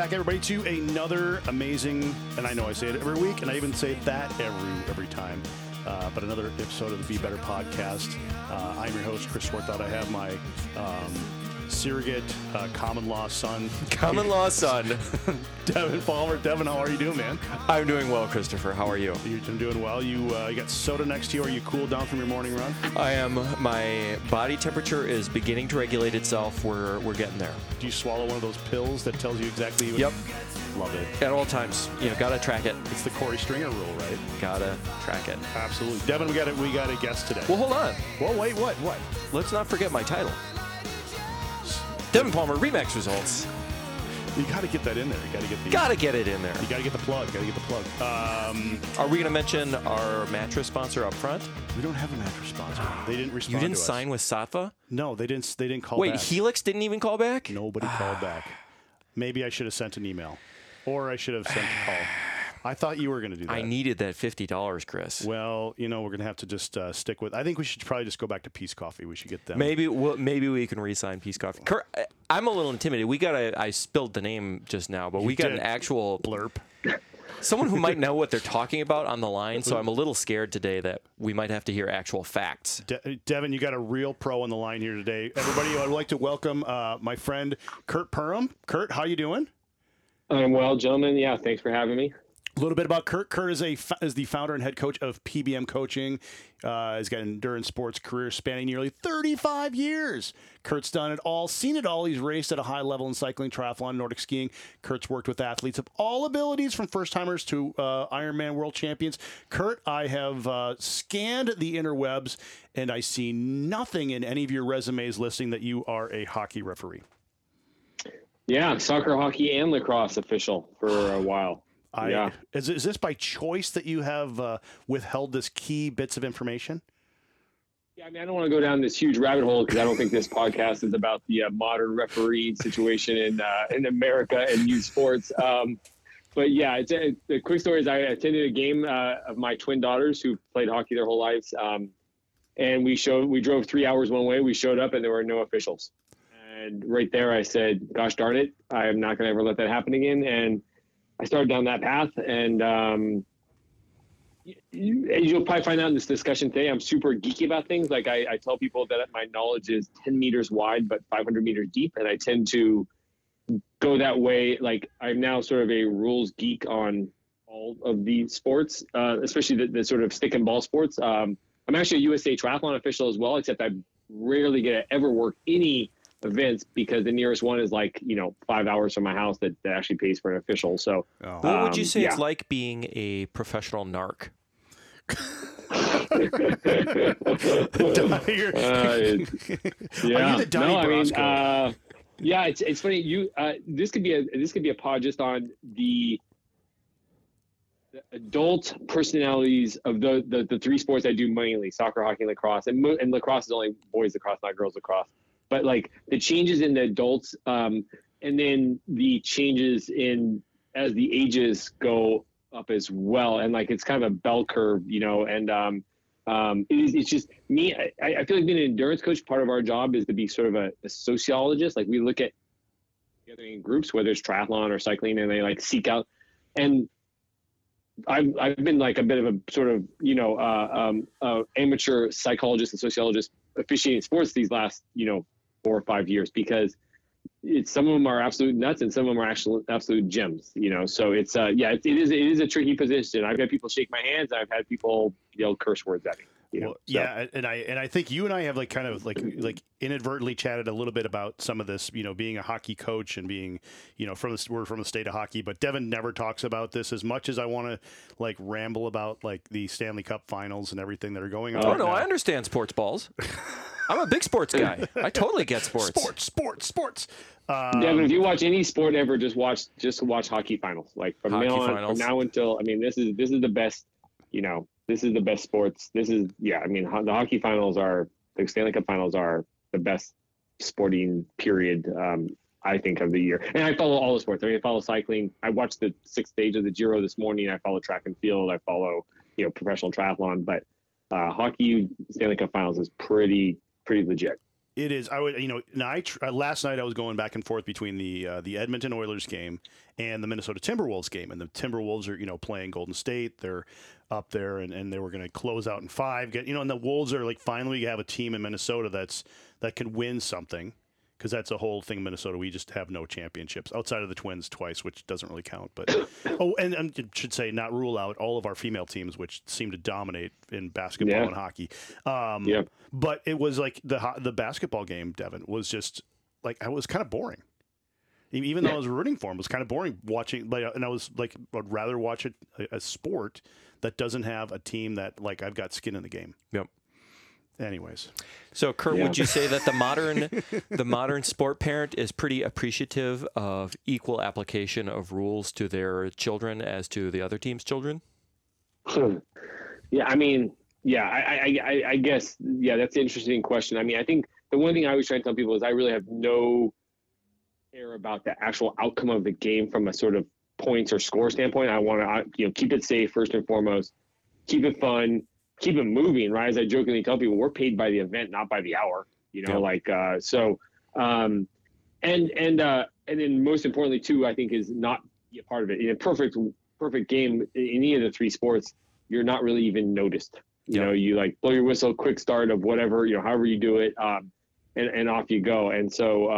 back, everybody, to another amazing, and I know I say it every week, and I even say that every time, but another episode of the Be Better podcast. I'm your host, Chris Swarthout. I have my surrogate common law son. Common law son. Devin Palmer. Devin, how are you doing, man? I'm doing well, Christopher. How are you? I'm doing well. You got soda next to you. Are you cooled down from your morning run? I am. My body temperature is beginning to regulate itself. We're getting there. Do you swallow one of those pills that tells you exactly? Yep. Love it. At all times. Gotta track it. It's the Corey Stringer rule, right? Gotta track it. Absolutely. Devin, we got a guest today. Well, hold on. Well, wait, what? Let's not forget my title. Devin Palmer Remax results. You got to get that in there. Gotta get it in there. You got to get the plug. Are we gonna mention our mattress sponsor up front? We don't have a mattress sponsor. They didn't respond. You didn't to us. sign with Sattva? No, they didn't. They didn't call Wait, back. Helix didn't even call back? Nobody called back. Maybe I should have sent an email, or I should have sent a call. I thought you were going to do that. I needed that $50, Chris. Well, we're going to have to just stick with. I think we should probably just go back to Peace Coffee. We should get them. Maybe we can re-sign Peace Coffee. I'm a little intimidated. I spilled the name just now, but we got an actual blurb. Someone who might know what they're talking about on the line, so I'm a little scared today that we might have to hear actual facts. Devin, you got a real pro on the line here today. Everybody, I'd like to welcome my friend Kurt Perham. Kurt, how you doing? I'm well, gentlemen. Yeah, thanks for having me. A little bit about Kurt. Kurt is the founder and head coach of PBM Coaching. He's got an endurance sports career spanning nearly 35 years. Kurt's done it all, seen it all. He's raced at a high level in cycling, triathlon, Nordic skiing. Kurt's worked with athletes of all abilities, from first-timers to Ironman world champions. Kurt, I have scanned the interwebs, and I see nothing in any of your resumes listing that you are a hockey referee. Yeah, soccer, hockey, and lacrosse official for a while. Yeah. Is this by choice that you have withheld this key bits of information? Yeah, I don't want to go down this huge rabbit hole because I don't think this podcast is about the modern referee situation in America and youth sports. But yeah, the quick story is I attended a game of my twin daughters who played hockey their whole lives, and we drove 3 hours one way. We showed up and there were no officials, and right there I said, "Gosh darn it, I am not going to ever let that happen again." And I started down that path, and you'll probably find out in this discussion today, I'm super geeky about things. Like I tell people that my knowledge is 10 meters wide, but 500 meters deep. And I tend to go that way. Like I'm now sort of a rules geek on all of the sports, especially the sort of stick and ball sports. I'm actually a USA triathlon official as well, except I rarely get to ever work any events because the nearest one is 5 hours from my house that actually pays for an official. So what would you say it's like being a professional narc? It's funny. This could be a pod just on the adult personalities of the three sports I do mainly: soccer, hockey, and lacrosse. And lacrosse is only boys lacrosse, not girls lacrosse. But the changes in the adults, and then the changes in as the ages go up as well, and it's kind of a bell curve, and it's just me. I feel like being an endurance coach, part of our job is to be sort of a sociologist. We look at together in groups, whether it's triathlon or cycling, and they seek out. And I've been a bit of a sort of amateur psychologist and sociologist officiating sports these last 4 or 5 years, because some of them are absolute nuts and some of them are absolute gems, so it is a tricky position. I've had people shake my hands. I've had people yell curse words at me. Yeah, and I think you and I have kind of inadvertently chatted a little bit about some of this, being a hockey coach and being, we're from the state of hockey, but Devin never talks about this as much as I want to ramble about the Stanley Cup finals and everything that are going on. Oh no, I understand sports balls. I'm a big sports guy. I totally get sports. Sports. Devin, if you watch any sport ever, just watch hockey finals. From now until this is the best. This is the best sports. The hockey finals the Stanley Cup finals are the best sporting period, I think, of the year. And I follow all the sports. I follow cycling. I watched the 6th stage of the Giro this morning. I follow track and field. I follow, professional triathlon. But hockey Stanley Cup finals is pretty legit. It is. I would, last night I was going back and forth between the Edmonton Oilers game and the Minnesota Timberwolves game, and the Timberwolves are playing Golden State. They're up there, and they were going to close out in 5. And the Wolves are like finally have a team in Minnesota that can win something, because that's a whole thing in Minnesota. We just have no championships outside of the Twins twice, which doesn't really count. But and I should say not rule out all of our female teams, which seem to dominate in basketball and hockey. But it was like the basketball game, Devin, was just like, I was kind of boring. Even though I was rooting for him, it was kind of boring watching. And I was like, I'd rather watch a sport that doesn't have a team that like I've got skin in the game. Yep. Anyways, so Kurt, would you say that the modern sport parent is pretty appreciative of equal application of rules to their children as to the other team's children? Yeah, I mean, I guess, that's an interesting question. I mean, I think the one thing I always try to tell people is I really have no care about the actual outcome of the game from a sort of points or score standpoint. I want to, keep it safe first and foremost, keep it fun, keep it moving, right? As I jokingly tell people, we're paid by the event, not by the hour, and then most importantly too, I think, is not be a part of it. In a perfect game in any of the 3 sports, you're not really even noticed. You like blow your whistle, quick start of whatever, however you do it, and off you go. And so,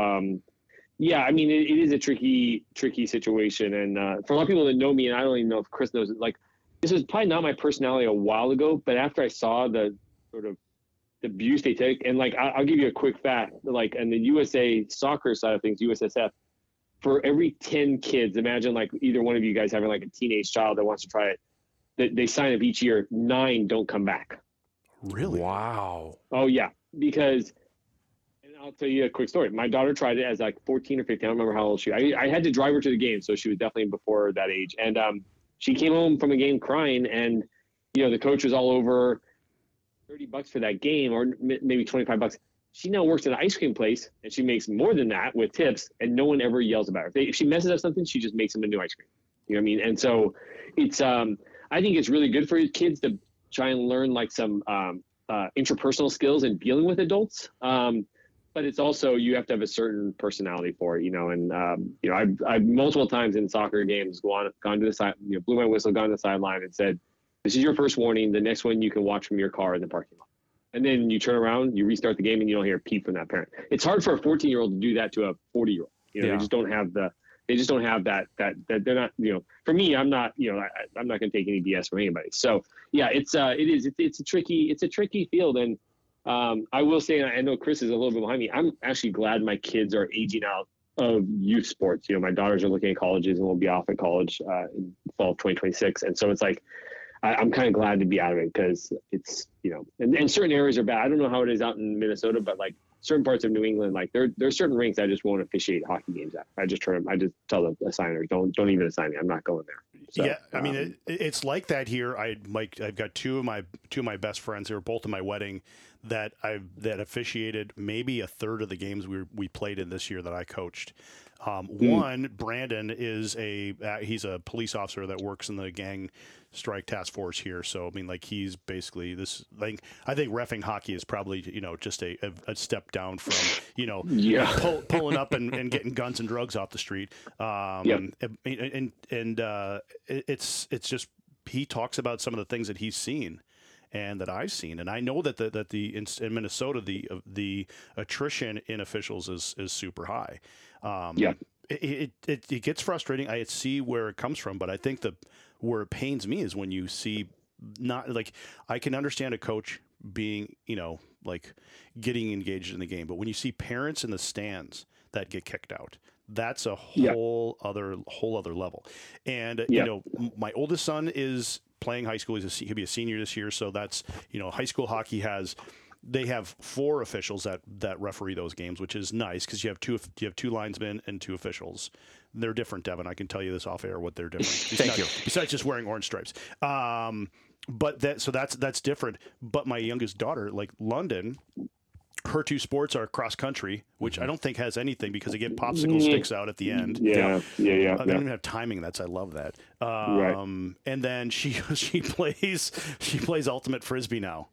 I mean, it is a tricky situation. And for a lot of people that know me, and I don't even know if Chris knows it, like, this was probably not my personality a while ago, but after I saw the sort of the abuse they take, and like, I'll give you a quick fact, like, in the USA soccer side of things, USSF, for every 10 kids, imagine like either one of you guys having like a teenage child that wants to try it, that they sign up each year, 9 don't come back. Really? Wow. Oh yeah. Because, and I'll tell you a quick story. My daughter tried it as like 14 or 15. I don't remember how old she was. I had to drive her to the game, so she was definitely before that age. And she came home from a game crying, and the coach was all over $30 for that game, or maybe $25. She now works at an ice cream place, and she makes more than that with tips, and no one ever yells about her. If she messes up something, she just makes them a new ice cream. You know what I mean? And so it's I think it's really good for kids to try and learn like some interpersonal skills in dealing with adults. But it's also, you have to have a certain personality for it, and I've multiple times in soccer games gone to the side, blew my whistle, gone to the sideline and said, "This is your first warning. The next one you can watch from your car in the parking lot." And then you turn around, you restart the game, and you don't hear a peep from that parent. It's hard for a 14-year-old to do that to a 40-year-old. They just don't have that they're not, for me, I'm not, I'm not going to take any BS from anybody. So yeah, it's a tricky field. And I will say, and I know Chris is a little bit behind me, I'm actually glad my kids are aging out of youth sports. My daughters are looking at colleges and will be off at college in fall of 2026. And so it's like, I'm kind of glad to be out of it, because it's, and certain areas are bad. I don't know how it is out in Minnesota, but like certain parts of New England, like there's certain rinks I just won't officiate hockey games at. I just tell the assigners, don't even assign me. I'm not going there. So, yeah, I mean, it's like that here. I've got two of my best friends who are both in my wedding that officiated maybe a third of the games we played in this year that I coached. One, Brandon is he's a police officer that works in the gang strike task force here. So I mean, like, he's basically this. Like, I think reffing hockey is probably just a step down from pulling up and getting guns and drugs off the street. It's just, he talks about some of the things that he's seen and that I've seen, and I know that in Minnesota the attrition in officials is super high. It gets frustrating. I see where it comes from, but I think where it pains me is when you see, not like, I can understand a coach being like getting engaged in the game, but when you see parents in the stands that get kicked out, that's a whole other level. And my oldest son is playing high school. He'll be a senior this year, so that's high school hockey they have 4 officials that referee those games, which is nice, because you have two linesmen and 2 officials. They're different, Devin. I can tell you this off air what they're different. Thank you. Besides just wearing orange stripes, but that's different. But my youngest daughter, like London, her 2 sports are cross country, which I don't think has anything, because they get popsicle sticks out at the end. Yeah. They don't even have timing. I love that. Right. And then she plays ultimate frisbee now,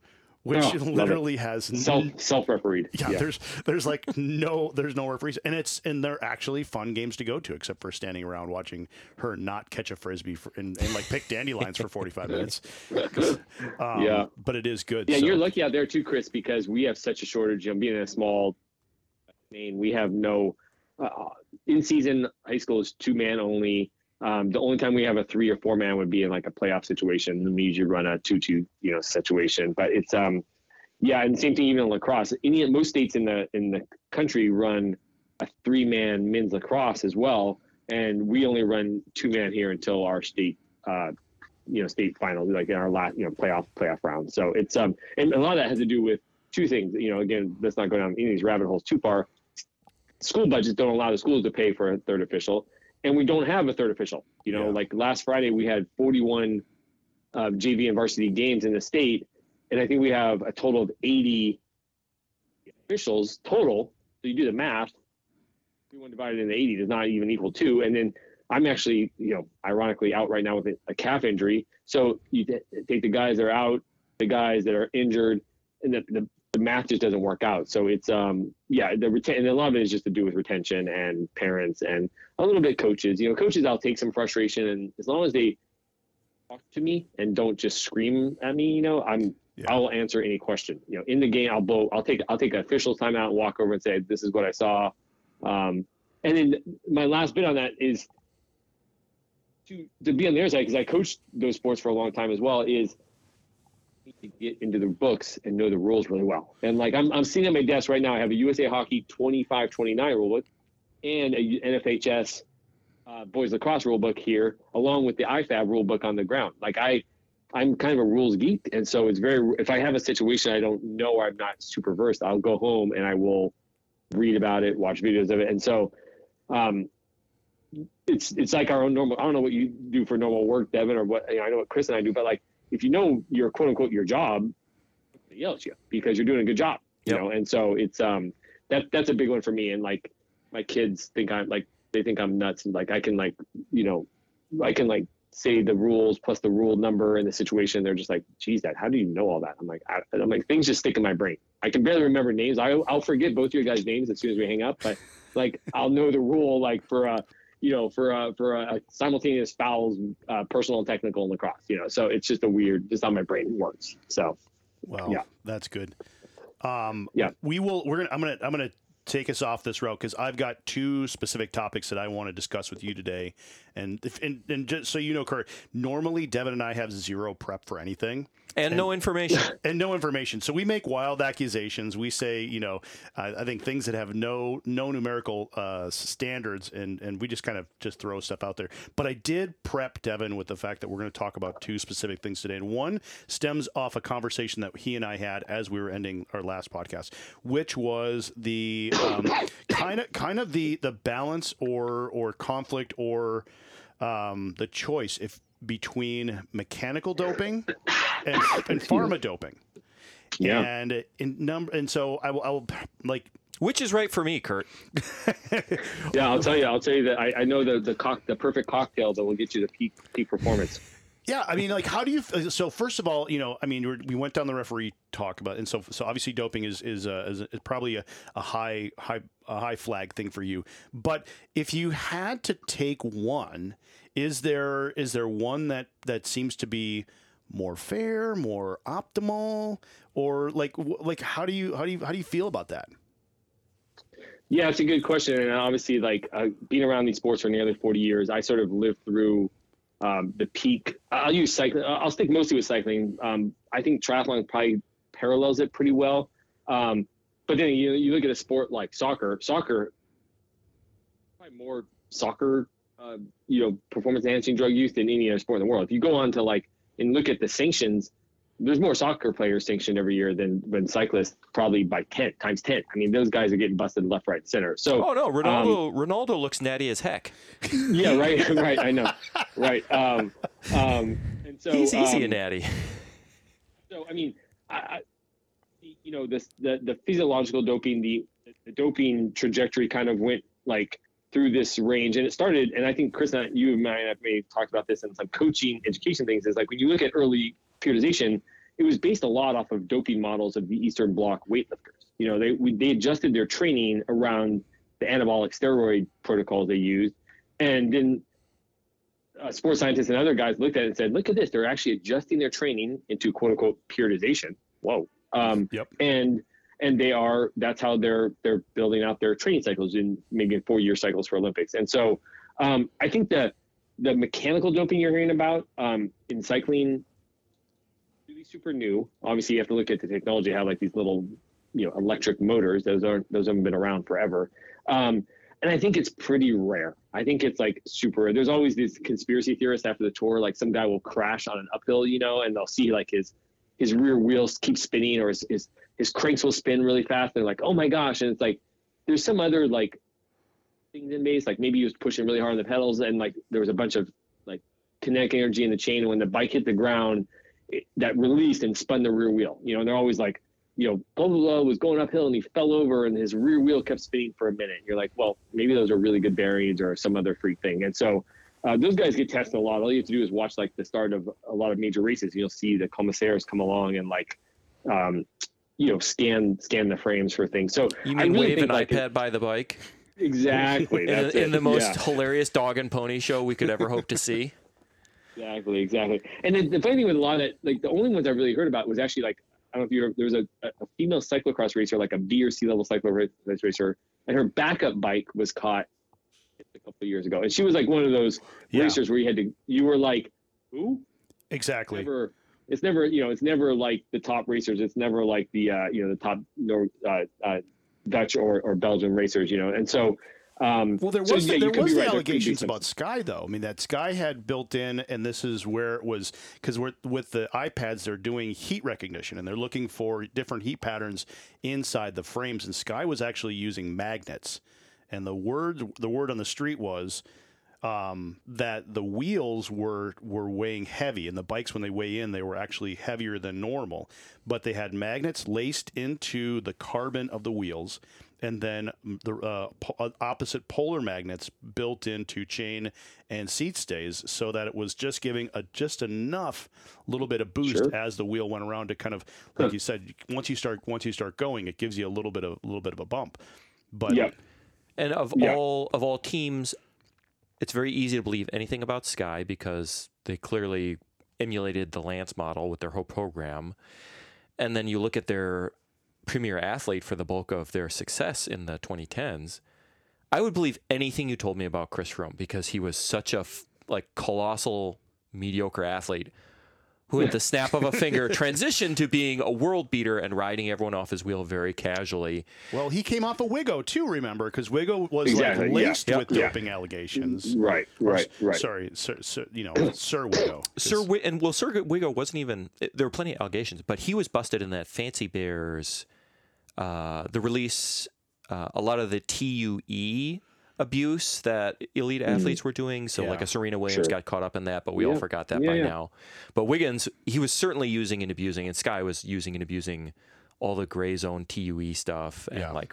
which Oh, love literally has self-refereed. Yeah, there's no referees, and they're actually fun games to go to, except for standing around watching her not catch a frisbee and like pick dandelions for 45 minutes. Yeah, but it is good. Yeah, so. you're lucky out there too, Chris, because we have such a shortage. Being in a small Maine, we have no in-season high school is 2-man only. The only time we have a 3 or 4-man would be in like a playoff situation. And we usually run a 2-2, situation. But it's yeah, and same thing even in lacrosse. Most states in the country run a 3-man men's lacrosse as well, and we only run 2-man here until our state state finals, like in our last playoff round. So it's and a lot of that has to do with two things. Again, let's not go down any of these rabbit holes too far. School budgets don't allow the schools to pay for a third official. And we don't have a third official. Like last Friday, we had 41 JV and varsity games in the state. And I think we have a total of 80 officials total. So you do the math, everyone divided into 80 does not even equal 2. And then I'm actually, ironically out right now with a calf injury. So you take the guys that are out, the guys that are injured, and the math just doesn't work out. So it's and a lot of it is just to do with retention and parents and a little bit coaches. Coaches, I'll take some frustration, and as long as they talk to me and don't just scream at me, I'll answer any question. In the game, I'll take an official timeout and walk over and say, this is what I saw. And then my last bit on that is to be on their side, because I coached those sports for a long time as well, is to get into the books and know the rules really well. And like I'm sitting at my desk right now, I have a USA Hockey 25-29 rule book and a NFHS boys lacrosse rule book here, along with the IFAB rule book on the ground. Like I'm kind of a rules geek, and so it's if I have a situation I don't know or I'm not super versed, I'll go home and I will read about it, watch videos of it. And so it's like our own normal. I don't know what you do for normal work, Devin, or what I know what Chris and I do, but like if you know your quote unquote your job, they yell at you because you're doing a good job, And so it's that's a big one for me. And like my kids think they think I'm nuts, and like I can say the rules plus the rule number in the situation. They're just like, geez, Dad, how do you know all that? I'm like, things just stick in my brain. I can barely remember names. I'll forget both your guys' names as soon as we hang up, but like I'll know the rule like for a simultaneous fouls, personal and technical in lacrosse. So it's just just how my brain works. So, wow, yeah, that's good. I'm gonna take us off this route because I've got 2 specific topics that I want to discuss with you today. And just so you know, Kurt, normally Devin and I have 0 prep for anything. And no information. And no information. So we make wild accusations. We say, I think things that have no numerical standards, and we just kind of just throw stuff out there. But I did prep Devin with the fact that we're going to talk about 2 specific things today. And one stems off a conversation that he and I had as we were ending our last podcast, which was the kind of the balance or conflict or the choice between mechanical doping and pharma doping. Yeah. And so I will like, which is right for me, Kurt. Yeah, I'll tell you that I know the perfect cocktail that will get you the peak performance. Yeah, I mean, like, how do you? So first of all, we went down the referee talk about, and so obviously doping is probably a high flag thing for you. But if you had to take one, is there one that seems to be more fair, more optimal, or like how do you feel about that? Yeah, it's a good question, and obviously, like being around these sports for nearly 40 years, I sort of lived through the peak. I'll use cycling. I'll stick mostly with cycling. I think triathlon probably parallels it pretty well. But then you look at a sport like soccer. Soccer, probably more soccer, performance enhancing drug use than any other sport in the world. If you go on to and look at the sanctions, there's more soccer players sanctioned every year than cyclists, probably by 10 times 10. I mean, those guys are getting busted left, right, center. So, oh no, Ronaldo looks natty as heck. Yeah, right. I know, right. And so he's easy and natty. So I mean, the physiological doping, the doping trajectory kind of went through this range, and it started. And I think Chris and you and I have maybe talked about this in some coaching education things. Is like when you look at early periodization, it was based a lot off of doping models of the Eastern Bloc weightlifters. You know, they adjusted their training around the anabolic steroid protocols they used, and then sports scientists and other guys looked at it and said, "Look at this! They're actually adjusting their training into quote unquote periodization." Whoa! Yep. And that's how they're building out their training cycles in maybe 4-year cycles for Olympics. And so I think that the mechanical doping you're hearing about in cycling really super new. Obviously, you have to look at the technology, how like these little, electric motors. Those haven't been around forever. And I think it's pretty rare. I think it's like super rare. There's always these conspiracy theorists after the tour, like some guy will crash on an uphill, and they'll see like his rear wheels keep spinning, or his cranks will spin really fast. They're like, oh my gosh. And it's like, there's some other like things in base, like maybe he was pushing really hard on the pedals and like there was a bunch of like kinetic energy in the chain. And when the bike hit the ground, that released and spun the rear wheel, and they're always like, blah, blah, blah was going uphill and he fell over and his rear wheel kept spinning for a minute. You're like, well, maybe those are really good bearings or some other freak thing. And so those guys get tested a lot. All you have to do is watch like the start of a lot of major races. You'll see the commissaires come along and like, scan the frames for things. So you mean really wave an iPad by the bike? Exactly. in the most hilarious dog and pony show we could ever hope to see. Exactly. And then the funny thing with a lot of it, like the only ones I really heard about was actually like, I don't know if you there was a female cyclocross racer, like a B or C level cyclocross racer, and her backup bike was caught a couple of years ago. And she was like one of those racers where you were like, who? Exactly. It's never like the top racers. It's never like the the top Dutch or Belgian racers, and so. Well, there was the allegations about Sky, though. I mean, that Sky had built in, and this is where it was, because with the iPads, they're doing heat recognition, and they're looking for different heat patterns inside the frames, and Sky was actually using magnets. And the word on the street was that the wheels were weighing heavy, and the bikes, when they weigh in, they were actually heavier than normal. But they had magnets laced into the carbon of the wheels, and then the opposite polar magnets built into chain and seat stays, so that it was just giving just enough little bit of boost as the wheel went around to kind of, like you said, once you start going, it gives you a little bit of a bump. But and of all teams, it's very easy to believe anything about Sky because they clearly emulated the Lance model with their whole program. And then you look at their premier athlete for the bulk of their success in the 2010s. I would believe anything you told me about Chris Froome because he was such a colossal mediocre athlete who at the snap of a finger transitioned to being a world beater and riding everyone off his wheel very casually. Well, he came off of Wigo too, remember? Because Wigo was laced with doping allegations. Right. Sorry, Sir Wigo. Sir Wigo wasn't even. There were plenty of allegations, but he was busted in that Fancy Bears, the release, a lot of the TUE abuse that elite athletes were doing. So like a Serena Williams got caught up in that, but we all forgot that by now. But Wiggins, he was certainly using and abusing, and Sky was using and abusing all the gray zone TUE stuff. And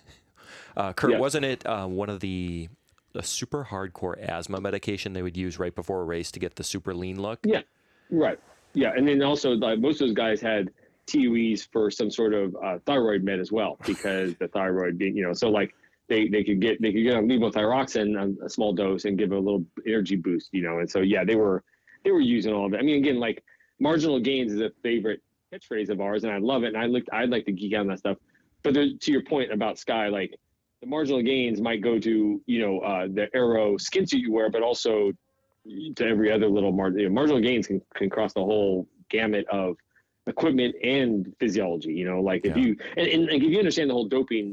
Kurt, wasn't it one of the super hardcore asthma medication they would use right before a race to get the super lean look? Yeah, right. Yeah, and then also most of those guys had TUEs for some sort of thyroid med as well, because the thyroid being, so like, They could get on levothyroxine on a small dose and give a little energy boost, and so they were using all of it. I mean, again, like marginal gains is a favorite catchphrase of ours, and I love it, and I'd like to geek out on that stuff. But to your point about Sky, like the marginal gains might go to the Aero skin suit you wear, but also to every other little marginal gains can cross the whole gamut of equipment and physiology. If you and if you understand the whole doping.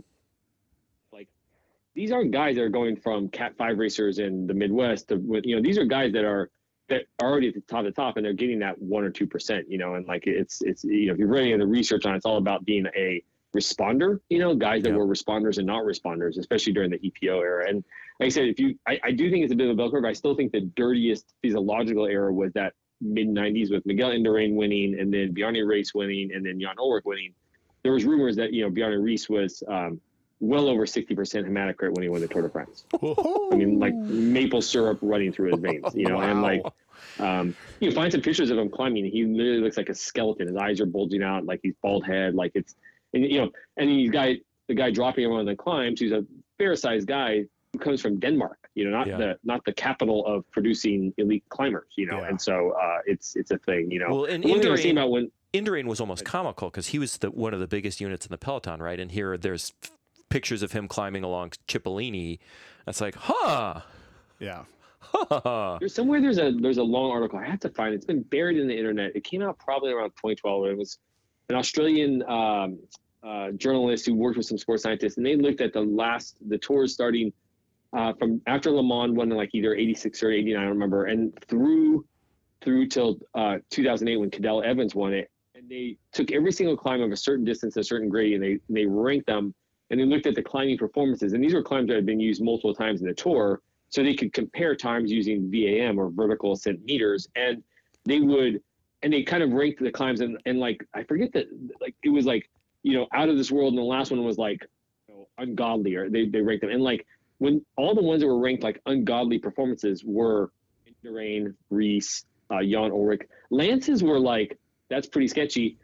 These aren't guys that are going from Cat 5 racers in the Midwest these are guys that are already at the top, and they're getting that 1 or 2%, and like it's if you're running the research on it, it's all about being a responder, guys that were responders and not responders, especially during the EPO era. And like I said, I do think it's a bit of a bell curve. I still think the dirtiest physiological era was that mid 90s with Miguel Indurain winning, and then Bjarne Riis winning, and then Jan Ulrich winning. There was rumors that Bjarne Riis was well over 60% hematocrit when he won the Tour de France. Whoa. I mean, like maple syrup running through his veins, you know, and like, you find some pictures of him climbing. He literally looks like a skeleton. His eyes are bulging out, like he's bald head, like it's, and you know, and the guy dropping him on the climbs, he's a fair sized guy who comes from Denmark, you know, not the capital of producing elite climbers, you know, and so it's a thing, you know. Well, and Indurain was almost comical because he was one of the biggest units in the peloton, right? And here there's pictures of him climbing along Cipollini. It's like, yeah. There's a long article I have to find. It's been buried in the internet. It came out probably around 2012. It was an Australian journalist who worked with some sports scientists, and they looked at the tours starting from after Le Mans won in like either 86 or 89, I don't remember, and through till 2008 when Cadel Evans won it. And they took every single climb of a certain distance, a certain grade, and they ranked them, and they looked at the climbing performances. And these were climbs that had been used multiple times in the tour, so they could compare times using VAM or vertical ascent meters. And they kind of ranked the climbs, and like I forget that, like it was like, you know, out of this world, and the last one was like, you know, ungodly, or they ranked them. And like when all the ones that were ranked like ungodly performances were Indurain, Rees, Jan Ulrich. Lance's were like, that's pretty sketchy.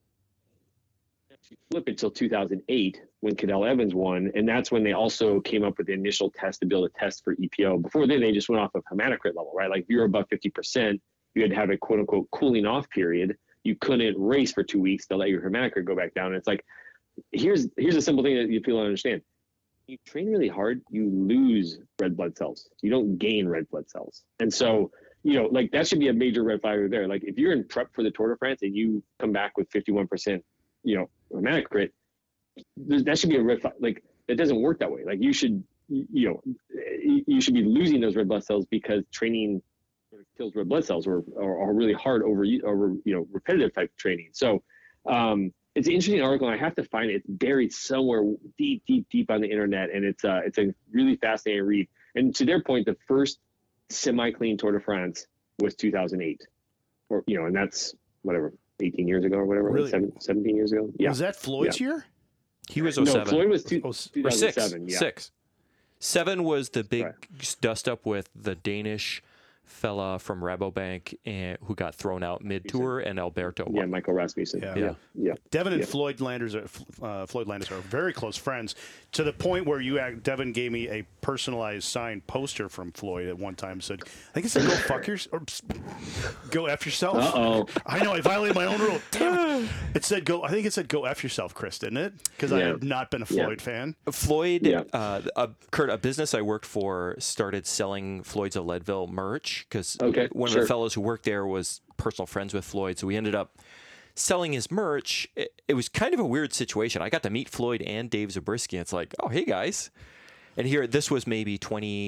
Actually flip it till 2008 when Cadel Evans won, and that's when they also came up with the initial test to be able to test for EPO. Before then, they just went off of hematocrit level, right? Like if you're above 50%, you had to have a quote unquote cooling off period. You couldn't race for 2 weeks to let your hematocrit go back down. And it's like, here's a simple thing that you people don't understand. You train really hard, you lose red blood cells. You don't gain red blood cells. And so, you know, like that should be a major red flag right there. Like if you're in prep for the Tour de France and you come back with 51%, you know, hematocrit, that should be a red flag. Like it doesn't work that way. Like you should be losing those red blood cells because training kills red blood cells or really hard over, you know, repetitive type of training. So it's an interesting article, and I have to find it. It's buried somewhere deep on the internet, and it's a really fascinating read. And to their point, the first semi-clean Tour de France was 2008, or you know, and that's whatever 18 years ago or whatever, really? 17 years ago. Yeah, was that Floyd's year? He was 07. No, Floyd was 2007. Yeah. 6. 7 was the big dust up with the Danish fella from Rabobank who got thrown out mid-tour, and Alberto. Yeah, Michael Rasmussen. Yeah. Devin and Floyd Landis are very close friends, to the point where Devin gave me a personalized signed poster from Floyd at one time. Said, I think it said, "Go fuck yourself," or "Go F yourself." Uh-oh. I know, I violated my own rule. Damn it. It said, "Go." I think it said, "Go F yourself," Chris, didn't it? Because I have not been a Floyd fan. Floyd, Kurt, a business I worked for started selling Floyd's of Leadville merch because one of the fellows who worked there was personal friends with Floyd, so we ended up selling his merch. It was kind of a weird situation. I got to meet Floyd and Dave Zabriskie. It's like, oh, hey guys. And here, this was maybe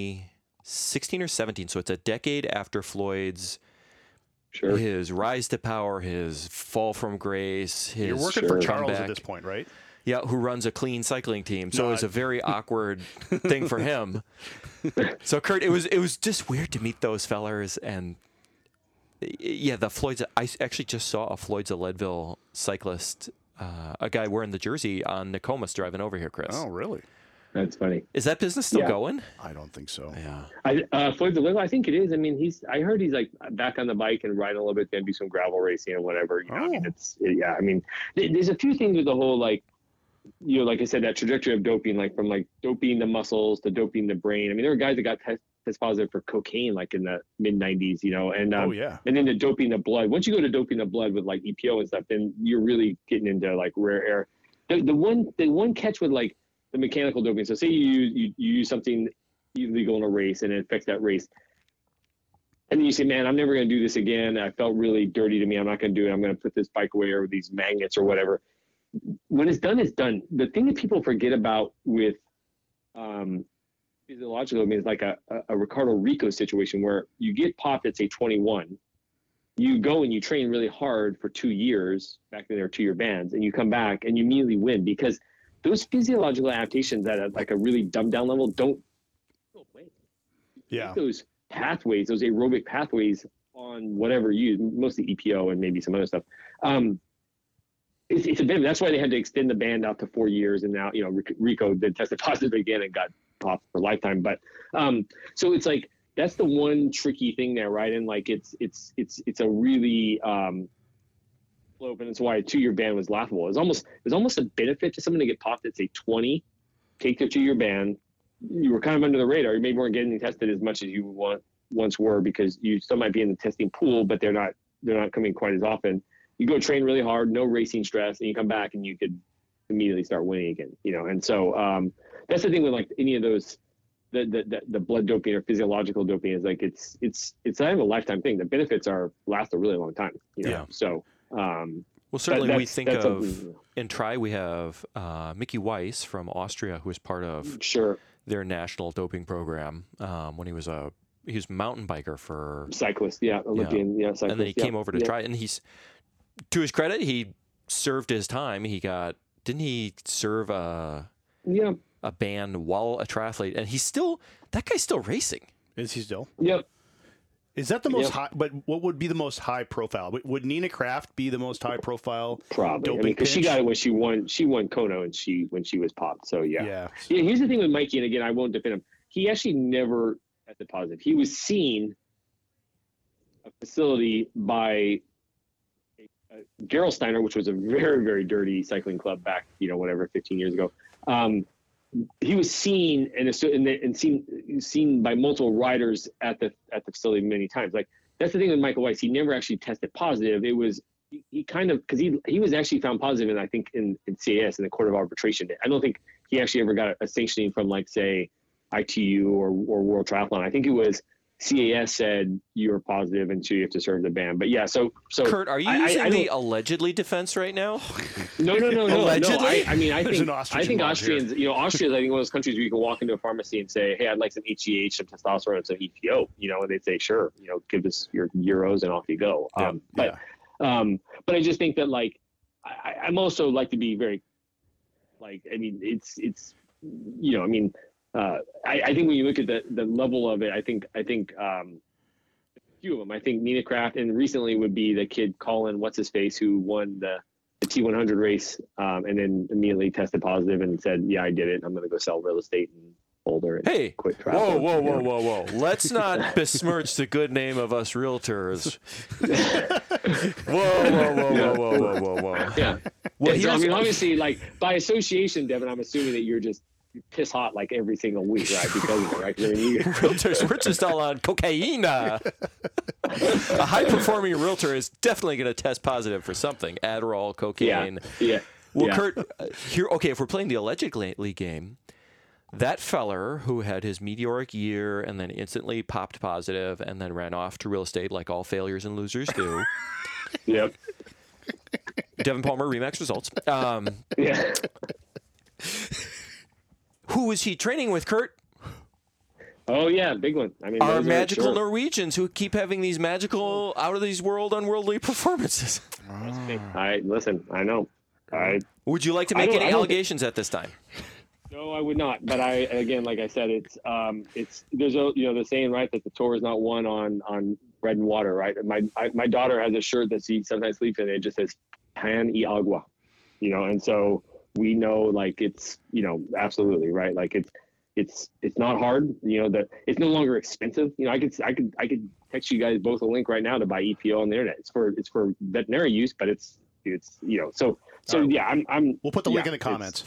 2016 or 17, so it's a decade after Floyd's his rise to power, his fall from grace, his You're working for Charles at this point, right? Yeah, who runs a clean cycling team. So it was a very awkward thing for him. So Kurt, it was just weird to meet those fellers, and the Floyd's. I actually just saw a Floyd's of Leadville cyclist, a guy wearing the jersey on Nokomis driving over here, Chris. Oh, really? That's funny. Is that business still going? I don't think so. Yeah. Floyd's of Leadville, I think it is. I mean, I heard he's like back on the bike and riding a little bit, then do some gravel racing and whatever. You know, I mean, I mean, there's a few things with the whole, like, you know, like I said, that trajectory of doping, like from like doping the muscles to doping the brain. I mean, there were guys that got test positive for cocaine, like in the mid 90s, you know, and and then the doping the blood. Once you go to doping the blood with like EPO and stuff, then you're really getting into like rare air. The one catch with like the mechanical doping. So say you use something illegal in a race and it affects that race. And then you say, man, I'm never going to do this again. I felt really dirty to me. I'm not going to do it. I'm going to put this bike away, or these magnets or whatever. When it's done, it's done. The thing that people forget about with physiological means like a Ricardo Rico situation where you get popped at say 21, you go and you train really hard for 2 years, back then there were 2-year bans, and you come back and you immediately win, because those physiological adaptations at like a really dumbed down level don't go away. Yeah. Those pathways, those aerobic pathways on whatever you use, mostly EPO and maybe some other stuff. it's a bit. That's why they had to extend the ban out to 4 years, and now Rico did tested positive again and got popped for lifetime. But so it's like that's the one tricky thing there, right? And like it's a really open. That's why a 2-year ban was laughable. It was almost a benefit to someone to get popped at say 20, take their 2-year ban. You were kind of under the radar. You maybe weren't getting tested as much as you once were because you still might be in the testing pool, but they're not coming quite as often. You go train really hard, no racing stress, and you come back and you could immediately start winning again. And so that's the thing with like any of those, the blood doping or physiological doping is like it's not even a lifetime thing. The benefits last a really long time. Yeah. So well, certainly we think of in Tri we have Mickey Weiss from Austria, who was part of their national doping program when he was a mountain biker for cyclist, Olympian, cyclist, and then he came over to try, and he's, to his credit, he served his time. Didn't he serve a ban while a triathlete, and that guy's still racing. Is he still? Yep. Is that the most high? But what would be the most high profile? Would Nina Kraft be the most high profile? Probably, because she got it when she won. She won Kona, and when she was popped. So yeah. Here's the thing with Mikey, and again, I won't defend him. He actually never tested positive. He was seen a facility by Gerolsteiner, which was a very, very dirty cycling club back, 15 years ago. He was seen and seen by multiple riders at the facility many times. Like that's the thing with Michael Weiss. He never actually tested positive. It was he kind of because he was actually found positive, and I think in CAS in the Court of Arbitration. I don't think he actually ever got a sanctioning from like say ITU or World Triathlon. I think it was CAS said you were positive and so you have to serve the ban. But yeah, so Kurt, are you using the allegedly defense right now? No. Allegedly? I mean, I think Austrians, Austria's I think one of those countries where you can walk into a pharmacy and say, hey, I'd like some HGH, some testosterone, and some EPO, and they'd say, sure, give us your euros and off you go. But I just think that like, I'm also like to be very, like, I mean, it's I think when you look at the level of it, I think a few of them. I think Nina Kraft, and recently would be the kid Colin, what's his face, who won the T100 race, and then immediately tested positive and said, "Yeah, I did it. I'm going to go sell real estate in Boulder and quit traveling." Whoa! Let's not besmirch the good name of us realtors. Whoa! Yeah. Well, so, I mean, obviously, like by association, Devin, I'm assuming that you're just piss hot like every single week, right? Because of it, right? Realtors, we're just all on cocaine. A high-performing realtor is definitely going to test positive for something. Adderall, cocaine. Yeah. Well, Kurt, here, okay, if we're playing the allegedly game, that feller who had his meteoric year and then instantly popped positive and then ran off to real estate like all failures and losers do. Yep. Devin Palmer, Remax results. Yeah. Who was he training with, Kurt? Oh, yeah, big one. I mean, our magical Norwegians who keep having these magical, out-of-these-world, unworldly performances. I know. Would you like to make any allegations at this time? No, I would not. But again, like I said, there's the saying, right, that the tour is not won on bread and water, right? My daughter has a shirt that she sometimes sleeps in. It just says "Pan y agua," and so. We know, like it's absolutely right. Like it's not hard. That it's no longer expensive. I could text you guys both a link right now to buy EPO on the internet. It's for veterinary use, but it's so yeah. We'll put the link in the comments.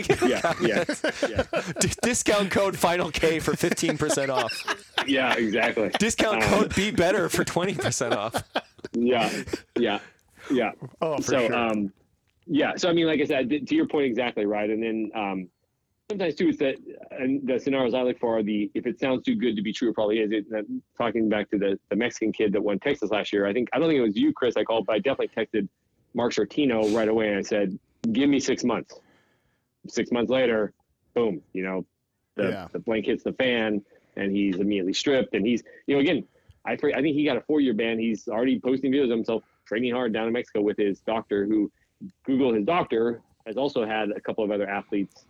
Discount code Final K for 15% off. Yeah, exactly. Discount code Be Better for 20% off. Yeah. Oh, for sure. Yeah, so I mean, like I said, to your point exactly right. And then sometimes too, it's that and the scenarios I look for are if it sounds too good to be true, it probably is. Talking back to the Mexican kid that won Texas last year, I don't think it was you, Chris. I called, but I definitely texted Mark Shortino right away, and I said, "Give me 6 months." 6 months later, boom, the blank hits the fan, and he's immediately stripped. And he's, again, I think he got a 4-year ban. He's already posting videos of himself training hard down in Mexico with his doctor, who. Google his doctor has also had a couple of other athletes,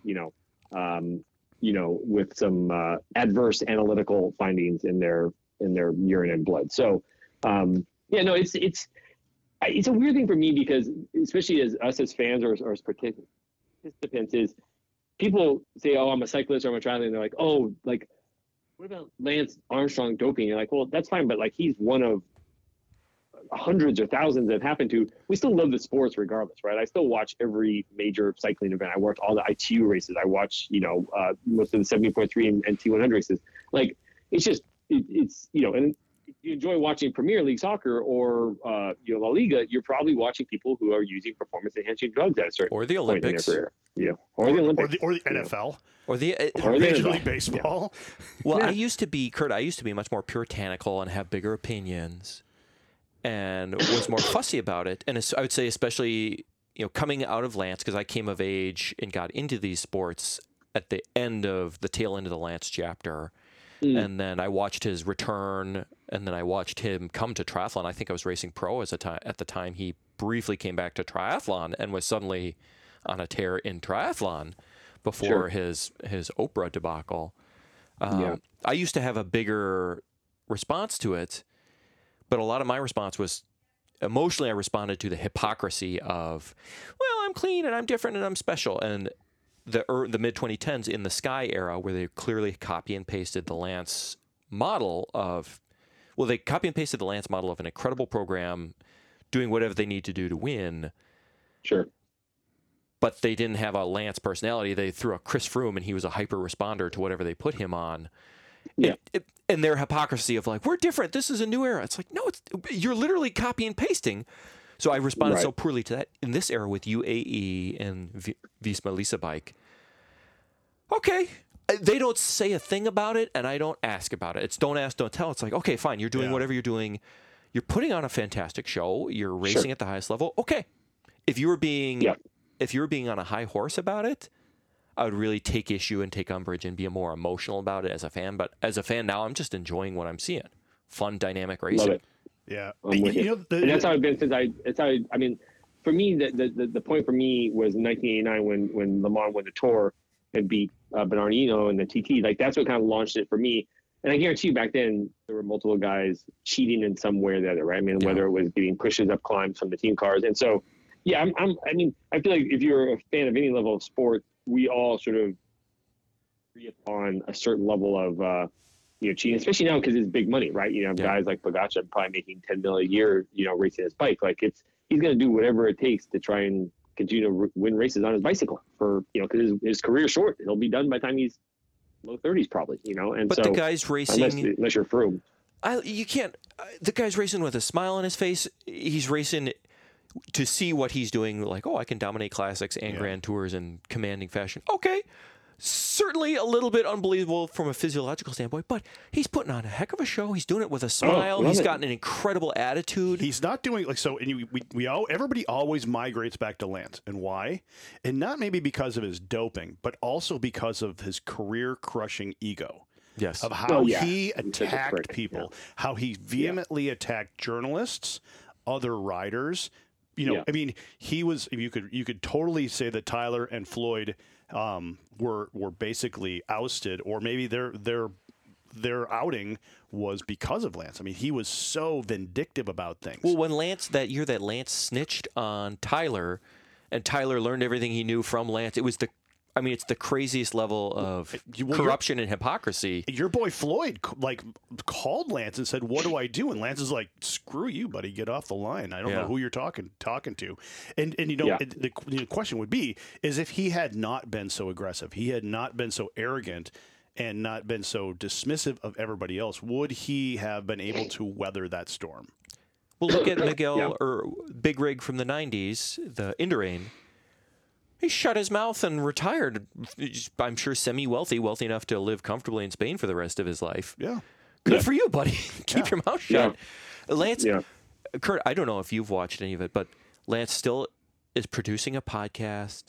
with some adverse analytical findings in their urine and blood. So, it's it's a weird thing for me because, especially as us as fans or as participants, is people say, "Oh, I'm a cyclist or I'm a triathlete," and they're like, "Oh, like, what about Lance Armstrong doping?" You're like, "Well, that's fine, but like, he's one of hundreds or thousands that have happened to." We still love the sports regardless, right? I still watch every major cycling event. I watch all the ITU races. I watch, most of the 70.3 and T100 races. Like, it's just, it's and if you enjoy watching Premier League soccer or La Liga, you're probably watching people who are using performance-enhancing drugs at a certain or the Olympics, point in their career. Or the Olympics, or the NFL, or the Major League Baseball. Well, I used to be much more puritanical and have bigger opinions, and was more fussy about it. And I would say, especially coming out of Lance, because I came of age and got into these sports at the tail end of the Lance chapter. And then I watched his return, and then I watched him come to triathlon. I think I was racing pro at the time he briefly came back to triathlon and was suddenly on a tear in triathlon before his Oprah debacle. I used to have a bigger response to it, but a lot of my response was emotionally. I responded to the hypocrisy of, well, I'm clean and I'm different and I'm special, and the mid 2010s in the Sky era, where they clearly copy and pasted the Lance model of, they copy and pasted the Lance model of an incredible program, doing whatever they need to do to win. Sure. But they didn't have a Lance personality. They threw a Chris Froome, and he was a hyper responder to whatever they put him on. Yeah. And their hypocrisy of like, we're different. This is a new era. It's like, no, you're literally copy and pasting. So I responded so poorly to that in this era with UAE and Visma Lease Bike. Okay. They don't say a thing about it, and I don't ask about it. It's don't ask, don't tell. It's like, okay, fine. You're doing whatever you're doing. You're putting on a fantastic show. You're racing at the highest level. Okay. If you were being on a high horse about it, I would really take issue and take umbrage and be more emotional about it as a fan. But as a fan now, I'm just enjoying what I'm seeing. Fun, dynamic racing. Love it. Yeah, and that's how it's been since I mean, for me, the point for me was in 1989 when Le Mans won the Tour and beat Bernardino and the TT. Like, that's what kind of launched it for me. And I guarantee you, back then there were multiple guys cheating in some way or the other, right? I mean, whether it was getting pushes up climbs from the team cars, and so I mean, I feel like if you're a fan of any level of sport, we all sort of agree upon a certain level of cheating, especially now because it's big money, right? Guys like Pogacar probably making $10 million a year, racing his bike. Like, he's going to do whatever it takes to try and continue to win races on his bicycle for, because his career's short. He'll be done by the time he's low 30s probably, and but so the guy's racing, unless you're Froome. You can't. The guy's racing with a smile on his face. He's racing to see what he's doing. Like, I can dominate classics and Grand Tours in commanding fashion. Okay. Certainly a little bit unbelievable from a physiological standpoint, but he's putting on a heck of a show. He's doing it with a smile. He's got an incredible attitude. He's not doing and everybody always migrates back to Lance. And why? And not maybe because of his doping, but also because of his career-crushing ego. Yes. Of how he attacked people, how he vehemently attacked journalists, other riders. I mean, he was. You could totally say that Tyler and Floyd were basically ousted, or maybe their outing was because of Lance. I mean, he was so vindictive about things. Well, when Lance Lance snitched on Tyler, and Tyler learned everything he knew from Lance, it's the craziest level of corruption and hypocrisy. Your boy Floyd called Lance and said, "What do I do?" And Lance is like, "Screw you, buddy. Get off the line. I don't know who you're talking to." And the question would be is if he had not been so aggressive, he had not been so arrogant, and not been so dismissive of everybody else, would he have been able to weather that storm? Well, look at Miguel or Big Rig from the 90s, the Indurain. He shut his mouth and retired. I'm sure semi-wealthy, wealthy enough to live comfortably in Spain for the rest of his life. Yeah. Good for you, buddy. Keep your mouth shut. Yeah. Lance, Kurt, I don't know if you've watched any of it, but Lance still is producing a podcast.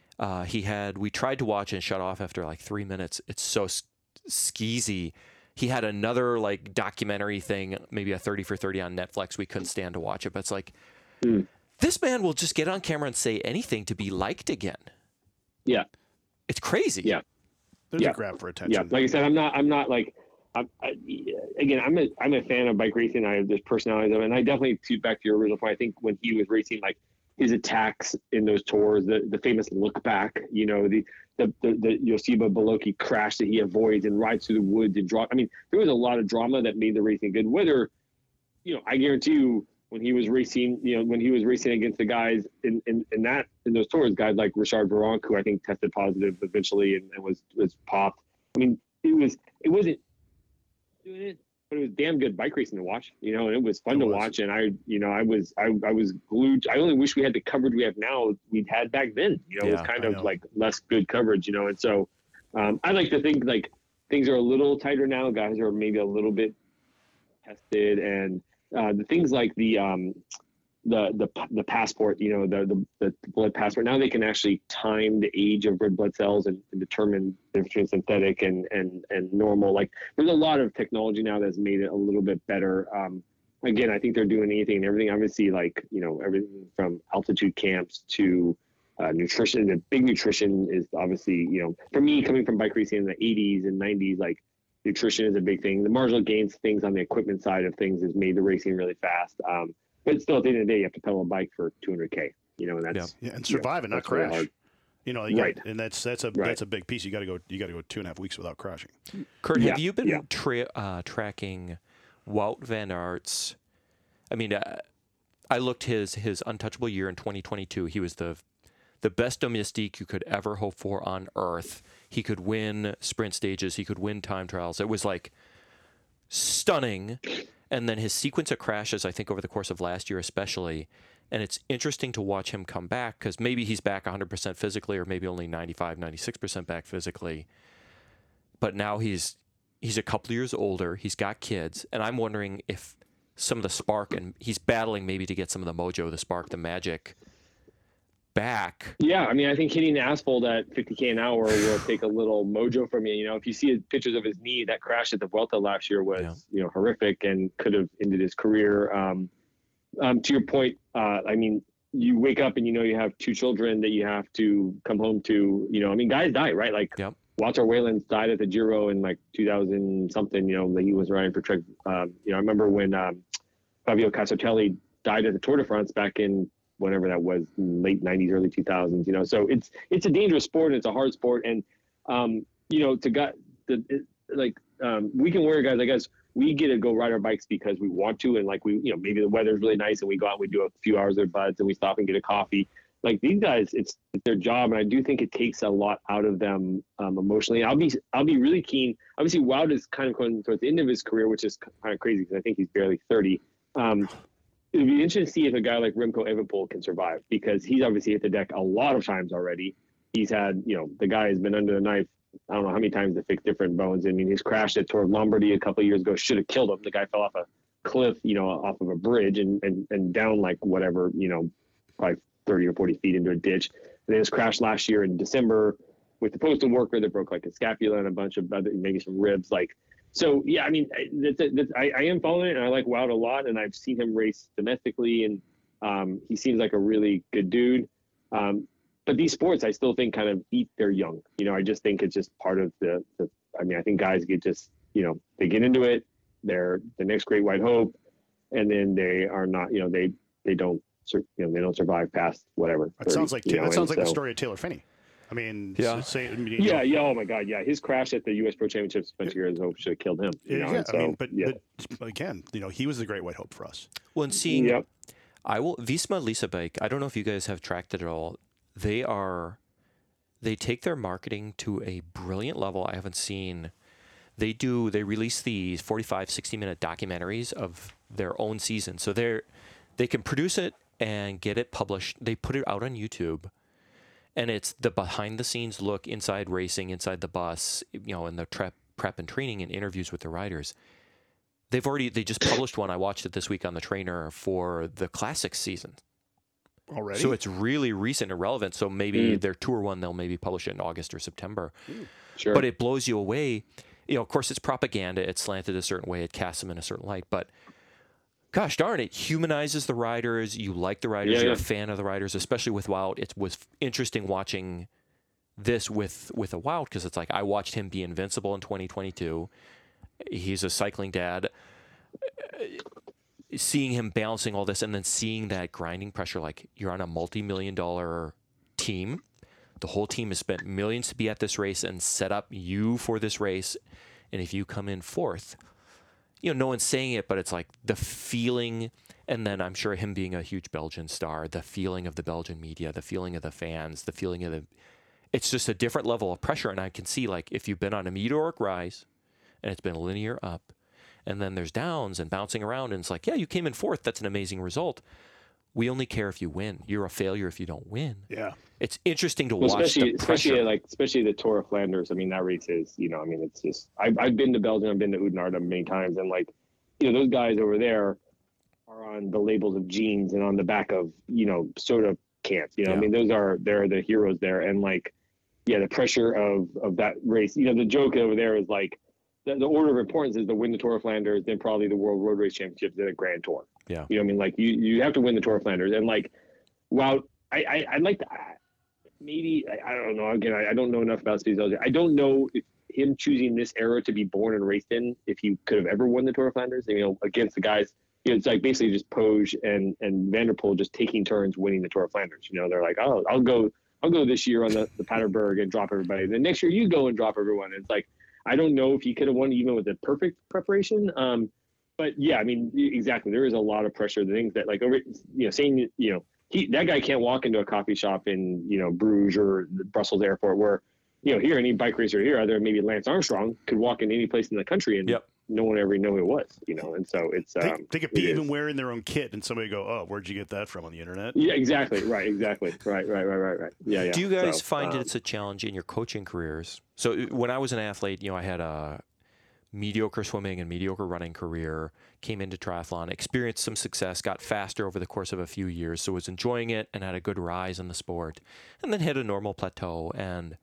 We tried to watch and shut off after like 3 minutes. It's so skeezy. He had another documentary thing, maybe a 30 for 30 on Netflix. We couldn't stand to watch it, but it's like... This man will just get on camera and say anything to be liked again. Yeah. It's crazy. Yeah. There's a grab for attention. Yeah. Like I said, I'm not Again, I'm a fan of bike racing. There's personalities of it, and I definitely, back to your original point, I think when he was racing, like his attacks in those tours, the famous look back, the Yosiba Boloki crash that he avoids and rides through the woods and draw. I mean, there was a lot of drama that made the racing good. Whether, I guarantee you, when he was racing, against the guys in those tours, guys like Richard Virenque, who I think tested positive eventually and was popped. I mean, it wasn't doing it, but it was damn good bike racing to watch, and it was fun to watch. And I was glued. I only wish we had the coverage we have now. We'd had back then, it was kind of like less good coverage, and so I like to think like things are a little tighter now. Guys are maybe a little bit tested, and the things like the passport, the blood passport. Now they can actually time the age of red blood cells and determine the difference between synthetic and normal. Like there's a lot of technology now that's made it a little bit better. Again, I think they're doing anything and everything. Obviously, like everything from altitude camps to nutrition. The big nutrition is obviously for me, coming from bike racing in the 80s and 90s, like nutrition is a big thing. The marginal gains things on the equipment side of things has made the racing really fast. But still, at the end of the day, you have to pedal a bike for 200K, and that's and survive and not crash. Really right. And that's a big piece. You got to go 2.5 weeks without crashing. Kurt, have you been tracking Wout van Aert's? I mean, I looked his untouchable year in 2022. He was the best domestique you could ever hope for on Earth. He could win sprint stages. He could win time trials. It was like stunning. And then his sequence of crashes, I think, over the course of last year especially, and it's interesting to watch him come back because maybe he's back 100% physically or maybe only 95, 96% back physically. But now he's a couple years older. He's got kids. And I'm wondering if some of the spark, and he's battling maybe to get some of the mojo, the spark, the magic back. Yeah, I mean, I think hitting the asphalt at 50K an hour will take a little mojo from you. If you see pictures of his knee, that crash at the Vuelta last year was, horrific and could have ended his career. To your point, I mean, you wake up and you have two children that you have to come home to. I mean, guys die, right? Like Walter Wayland died at the Giro in like 2000 something. He was riding for Trek. I remember when Fabio Casartelli died at the Tour de France back in whenever that was, late 90s, early 2000s, so it's a dangerous sport. It's a hard sport. And, we can wear guys, I guess we get to go ride our bikes because we want to. And like maybe the weather's really nice and we go out and we do a few hours of buds and we stop and get a coffee. Like these guys, it's their job. And I do think it takes a lot out of them emotionally. I'll be really keen. Obviously, Wout is kind of going towards the end of his career, which is kind of crazy because I think he's barely 30. It'd be interesting to see if a guy like Remco Evenepoel can survive because he's obviously hit the deck a lot of times already. He's had, the guy has been under the knife, I don't know how many times to fix different bones. I mean, he's crashed at Tour of Lombardy a couple of years ago, should have killed him. The guy fell off a cliff, off of a bridge and down like whatever, probably 30 or 40 feet into a ditch. And then his crash last year in December with the postal worker that broke like a scapula and a bunch of other, maybe some ribs, like. So, yeah, I mean, I am following it, and I like Wout a lot, and I've seen him race domestically, and he seems like a really good dude. But these sports, I still think kind of eat their young. I just think it's just part of I think guys get just, they get into it, they're the next great white hope, and then they are not, they don't survive past whatever. That 30, sounds like the story of Taylor Phinney. I mean, oh my God, yeah. His crash at the U.S. Pro Championships a bunch of years ago should have killed him. But again, he was the great white hope for us. Well, and seeing, Visma Lease a Bike. I don't know if you guys have tracked it at all. They take their marketing to a brilliant level I haven't seen. They release these 45, 60-minute documentaries of their own season, so they can produce it and get it published. They put it out on YouTube. And it's the behind-the-scenes look inside racing, inside the bus, and the prep and training and interviews with the riders. They just published one. I watched it this week on the Trainer for the Classics season. Already? So it's really recent and relevant. So maybe their Tour one, they'll maybe publish it in August or September. Sure. But it blows you away. Of course, it's propaganda. It's slanted a certain way. It casts them in a certain light. But gosh darn, it humanizes the riders. You like the riders. You're a fan of the riders, especially with Wout. It was interesting watching this with a Wout because it's like I watched him be invincible in 2022, He's a cycling dad. Seeing him balancing all this and then seeing that grinding pressure, like you're on a multi-million-dollar team. The whole team has spent millions to be at this race and set up you for this race. And if you come in fourth, no one's saying it, but it's like the feeling. And then I'm sure him being a huge Belgian star, the feeling of the Belgian media, the feeling of the fans, the feeling of it's just a different level of pressure. And I can see, like, if you've been on a meteoric rise and it's been linear up, and then there's downs and bouncing around, and it's like, yeah, you came in fourth. That's an amazing result. We only care if you win. You're a failure if you don't win. Yeah. It's interesting to watch especially the Tour of Flanders. I mean, that race is, it's just, I've been to Belgium, I've been to Oudenaarde many times, and like, those guys over there are on the labels of jeans and on the back of, soda cans. I mean, they're the heroes there. And like, yeah, the pressure of that race, the joke over there is like, the order of importance is to win the Tour of Flanders, then probably the World Road Race Championships, then a Grand Tour. Yeah. I mean? Like, you have to win the Tour of Flanders. And like, wow, I'd like to, maybe, I don't know. Again, I don't know enough about Steve Zelda. I don't know if him choosing this era to be born and raised in, if he could have ever won the Tour of Flanders, against the guys, it's like basically just Poj and Van der Poel just taking turns winning the Tour of Flanders. They're like, oh, I'll go this year on the Paterberg and drop everybody. Then next year you go and drop everyone. It's like, I don't know if he could have won even with the perfect preparation. But yeah, I mean, exactly. There is a lot of pressure. The things that like, saying, that guy can't walk into a coffee shop in, Bruges or the Brussels airport where, here, any bike racer here, other than maybe Lance Armstrong, could walk in any place in the country and no one ever knew who it was, and so it's, they could be even wearing their own kit and somebody go, oh, where'd you get that from on the internet? Yeah, exactly. Right. Exactly. Right. Yeah. Do you guys find it's a challenge in your coaching careers? So when I was an athlete, I had a mediocre swimming and mediocre running career, came into triathlon, experienced some success, got faster over the course of a few years, so was enjoying it and had a good rise in the sport, and then hit a normal plateau. And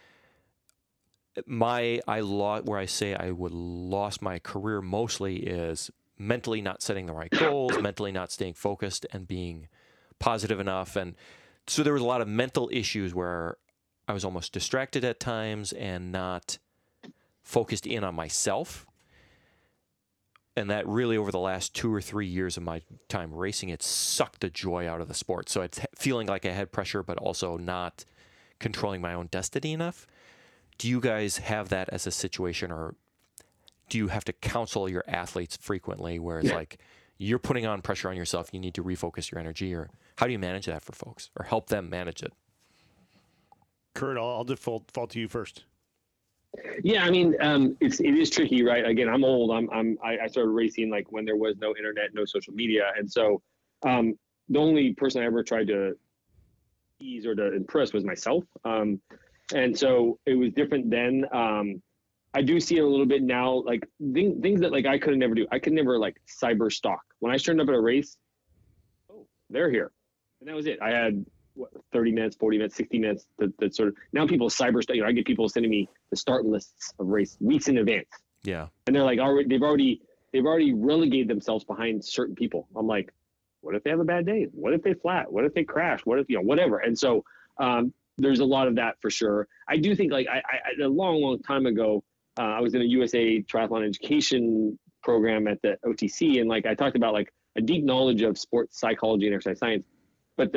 where I say I would lost my career mostly is mentally not setting the right goals, mentally not staying focused and being positive enough. And so there was a lot of mental issues where I was almost distracted at times and not focused in on myself. And that really, over the last 2 or 3 years of my time racing, it sucked the joy out of the sport. So it's feeling like I had pressure, but also not controlling my own destiny enough. Do you guys have that as a situation, or do you have to counsel your athletes frequently where it's like you're putting on pressure on yourself, you need to refocus your energy, or how do you manage that for folks or help them manage it? Kurt, I'll default to you first. Yeah, I mean, it is tricky, right? Again, I'm old. I started racing like when there was no internet, no social media, and so the only person I ever tried to ease or to impress was myself. And so it was different then. I do see it a little bit now, like things that like I could never do. I could never like cyber stalk. When I turned up at a race, oh, they're here, and that was it. I had 30 minutes, 40 minutes, 60 minutes. That sort of now people cyber stalk. I get people sending me the start lists of race weeks in advance. Yeah, and they're like, they've already relegated themselves behind certain people. I'm like, what if they have a bad day? What if they flat? What if they crash? What if whatever? And so there's a lot of that for sure. I do think like I a long time ago, I was in a USA Triathlon Education program at the OTC, and like I talked about like a deep knowledge of sports psychology and exercise science, but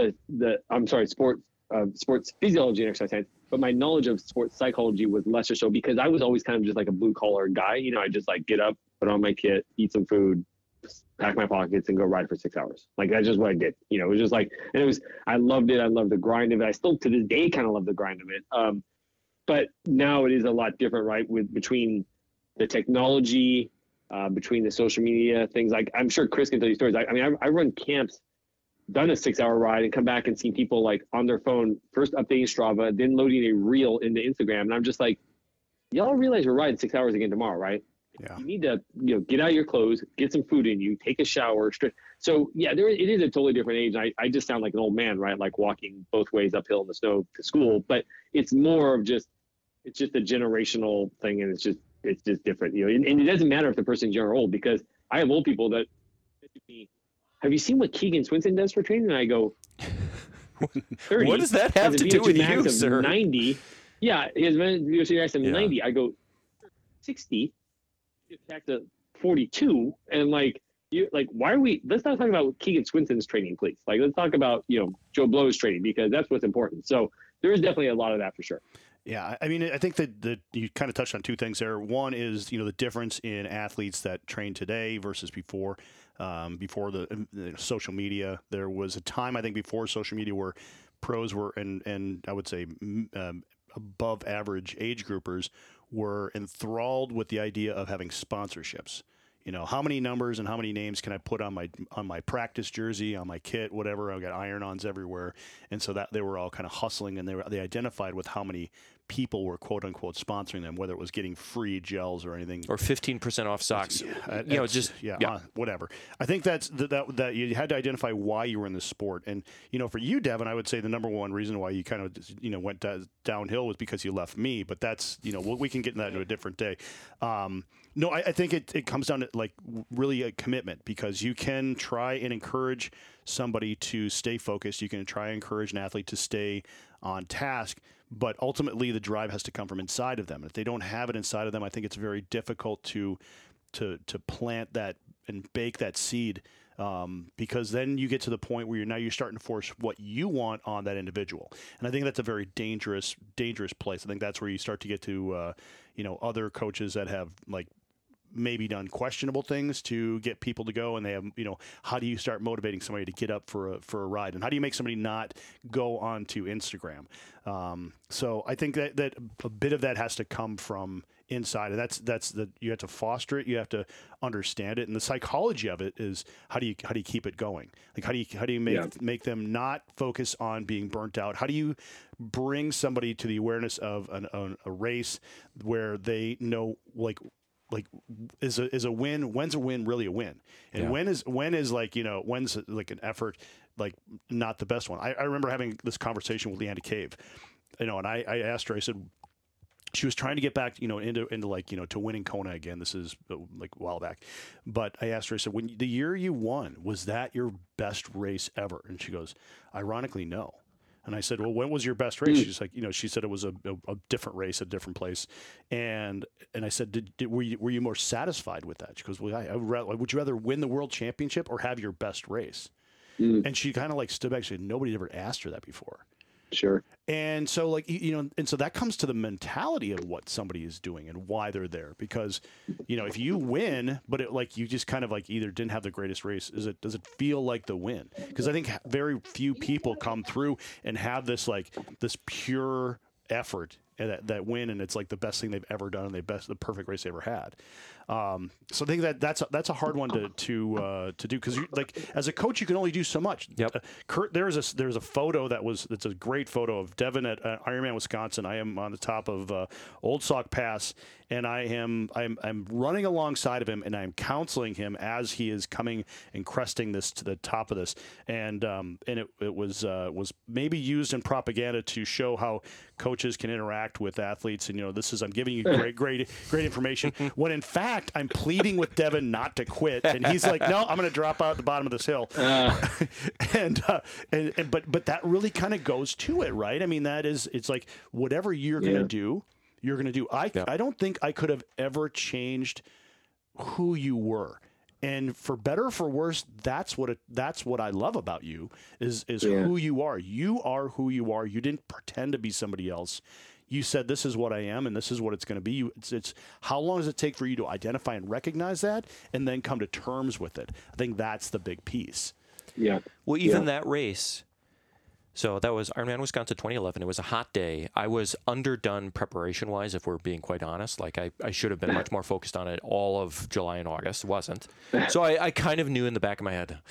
sports physiology and exercise science. But my knowledge of sports psychology was lesser so because I was always kind of just like a blue collar guy. I just like get up, put on my kit, eat some food, pack my pockets and go ride for 6 hours. Like that's just what I did. It was just like, and I loved it. I loved the grind of it. I still to this day kind of love the grind of it. But now it is a lot different, right? Between the technology, between the social media things. Like I'm sure Chris can tell you stories. I run camps, done a 6 hour ride and come back and seen people like on their phone, first updating Strava, then loading a reel into Instagram. And I'm just like, y'all realize we're riding 6 hours again tomorrow, right? Yeah. You need to, get out of your clothes, get some food in you, take a shower. So yeah, it is a totally different age. I just sound like an old man, right? Like walking both ways uphill in the snow to school, but it's more of it's just a generational thing. And it's just different, and it doesn't matter if the person's young or old, because I have old people that have you seen what Keegan Swinson does for training? And I go, 30. What does that have to do with you, sir? 90. Yeah. He has been VO2 max of 90. I go, 60. attacked at 42, and why are we? Let's not talk about Keegan Swinson's training, please. Like, let's talk about Joe Blow's training, because that's what's important. So there is definitely a lot of that for sure. Yeah, I mean, I think that you kind of touched on two things there. One is the difference in athletes that train today versus before. Before the social media, there was a time, I think, before social media where pros were and I would say above average age groupers were enthralled with the idea of having sponsorships. How many numbers and how many names can I put on my practice jersey, on my kit, whatever? I've got iron-ons everywhere, and so that they were all kind of hustling, and they identified with how many people were quote unquote sponsoring them, whether it was getting free gels or anything, or 15% off socks. Whatever. I think that you had to identify why you were in the sport, and for you, Devin, I would say the number one reason why you kind of went downhill was because you left me, but that's we can get into that into a different day. No, I think it comes down to really a commitment, because you can try and encourage somebody to stay focused. You can try and encourage an athlete to stay on task, but ultimately the drive has to come from inside of them. If they don't have it inside of them, I think it's very difficult to plant that and bake that seed, because then you get to the point where you're starting to force what you want on that individual. And I think that's a very dangerous place. I think that's where you start to get to other coaches that have maybe done questionable things to get people to go, and they have, how do you start motivating somebody to get up for a ride, and how do you make somebody not go onto Instagram? So I think that a bit of that has to come from inside, and that's you have to foster it, you have to understand it, and the psychology of it is how do you keep it going? How do you make them not focus on being burnt out? How do you bring somebody to the awareness of a race where they know is a win? When's a win really a win? And when's an effort not the best one? I remember having this conversation with Leanna Cave, and I asked her. I said she was trying to get back into to winning Kona again. This is a while back, but I asked her. I said, when the year you won, was that your best race ever? And she goes, ironically, no. And I said, well, when was your best race? She's like, she said it was a different race, a different place. And I said, were you more satisfied with that? She goes, well, would you rather win the world championship or have your best race? And she kind of stood back. She said, nobody had ever asked her that before. Sure. And so and so that comes to the mentality of what somebody is doing and why they're there. Because, if you win, but you just kind of either didn't have the greatest race, does it feel like the win? Because I think very few people come through and have this this pure effort that win, and it's the best thing they've ever done, and the perfect race they ever had. So I think that's a hard one to do, because as a coach you can only do so much. Yep. Kurt, there's a photo that's a great photo of Devin at Ironman Wisconsin. I am on the top of Old Sauk Pass, and I'm running alongside of him, and I'm counseling him as he is coming and cresting this to the top of this, and it was maybe used in propaganda to show how coaches can interact with athletes, and I'm giving you great information, when in fact I'm pleading with Devin not to quit, and he's like, no, I'm going to drop out at the bottom of this hill. But that really kind of goes to it, right? I mean, it's whatever you're going to do, you're going to do. I don't think I could have ever changed who you were. And for better or for worse, that's what I love about you is who you are. You are who you are. You didn't pretend to be somebody else. You said, this is what I am, and this is what it's going to be. It's how long does it take for you to identify and recognize that, and then come to terms with it? I think that's the big piece. Yeah. Well, even that race. So that was Ironman Wisconsin 2011. It was a hot day. I was underdone preparation-wise, if we're being quite honest. I should have been much more focused on it all of July and August. Wasn't. So I kind of knew in the back of my head,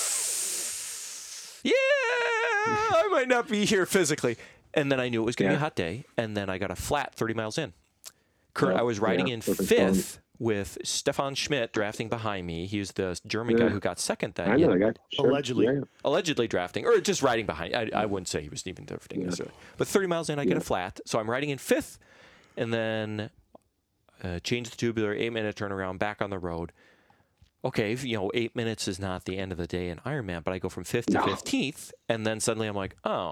I might not be here physically. And then I knew it was going to be a hot day. And then I got a flat 30 miles in. I was riding in fifth with Stefan Schmidt drafting behind me. He was the German guy who got second that year. I know that guy. Sure. Allegedly drafting, or just riding behind. I wouldn't say he was even drafting necessarily. But 30 miles in, I get a flat. So I'm riding in fifth, and then change the tubular, 8-minute turnaround, back on the road. Okay, 8 minutes is not the end of the day in Ironman, but I go from 5th to 15th, and then suddenly I'm like, oh.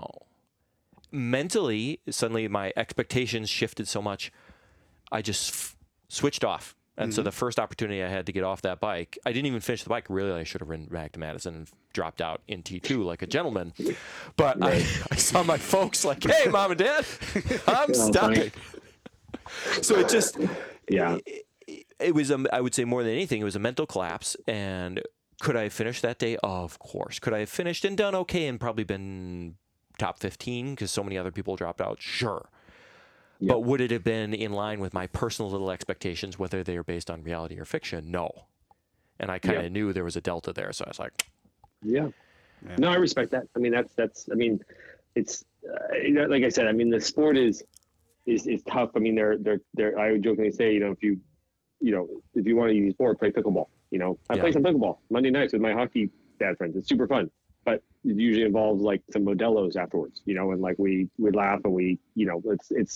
Mentally, suddenly my expectations shifted so much, I just switched off. And so the first opportunity I had to get off that bike, I didn't even finish the bike. Really, I should have ridden back to Madison and dropped out in T2 like a gentleman. But I saw my folks like, hey, Mom and Dad, I'm stopping. So it just, it was, I would say more than anything, it was a mental collapse. And could I have finished that day? Of course. Could I have finished and done okay and probably been top 15 because so many other people dropped out? Sure. Yep. But would it have been in line with my personal little expectations, whether they were based on reality or fiction? No. And I kind of knew there was a delta there. So I was like, no, I respect that. I mean, that's, I mean, it's, like I said, I mean, the sport is tough. I mean, they're, I would jokingly say, if you want to use sport, play pickleball. I play some pickleball Monday nights with my hockey dad friends. It's super fun. But it usually involves like some Modelo's afterwards, and like we laugh and we, it's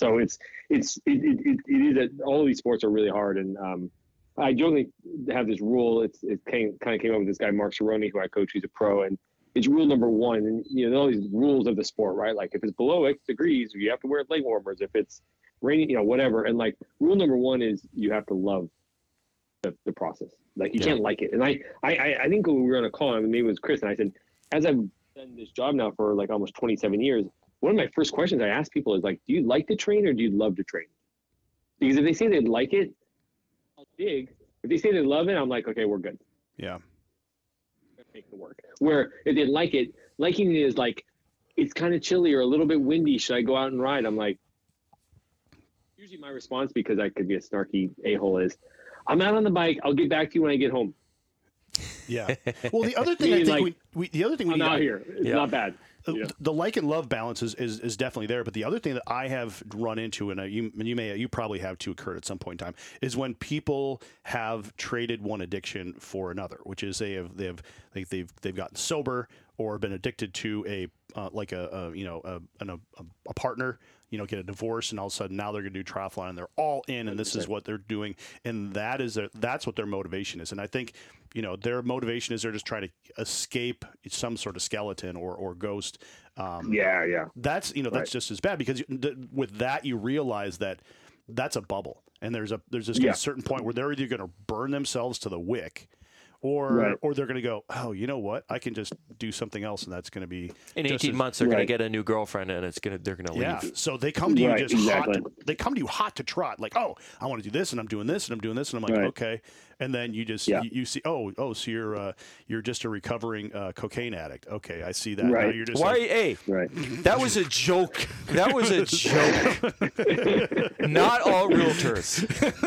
all of these sports are really hard. And I jokingly have this rule. It kind of came up with this guy, Mark Cerrone, who I coach, who's a pro. And it's rule number 1. And, all these rules of the sport, right? Like if it's below X degrees, you have to wear leg warmers. If it's raining, whatever. And like rule number 1 is you have to love the process. Like you can't like it. And I think when we were on a call, maybe it was Chris, and I said, as I've done this job now for like almost 27 years, one of my first questions I ask people is like, do you like to train or do you love to train? Because if they say they like it, I'll dig. If they say they love it, I'm like, okay, we're good. Yeah. Make it work. Where if they like it, liking it is like, it's kind of chilly or a little bit windy. Should I go out and ride? I'm like, usually my response, because I could be a snarky a-hole, is I'm out on the bike. I'll get back to you when I get home. Yeah. Well, the other thing I'm out here. It's not bad. The like and love balance is definitely there. But the other thing that I have run into, and you probably have too, occurred at some point in time, is when people have traded one addiction for another, which is they've gotten sober or been addicted to a partner, get a divorce, and all of a sudden now they're going to do triathlon and they're all in, and this is what they're doing, and that's what their motivation is. And I think their motivation is they're just trying to escape some sort of skeleton or ghost. That's that's just as bad, because with that you realize that that's a bubble, and there's just a certain point where they're either going to burn themselves to the wick, or they're going to go, oh, you know what? I can just do something else, and that's going to be in 18 months. They're going to get a new girlfriend, and they're going to leave. Yeah. So they come to you hot. They come to you hot to trot, like, oh, I want to do this, and I'm doing this, and I'm doing this, and I'm like, okay. And then you just you see, so you're just a recovering cocaine addict. Okay, I see that. Right. Now you're just that was a joke. That was a joke. Not all realtors.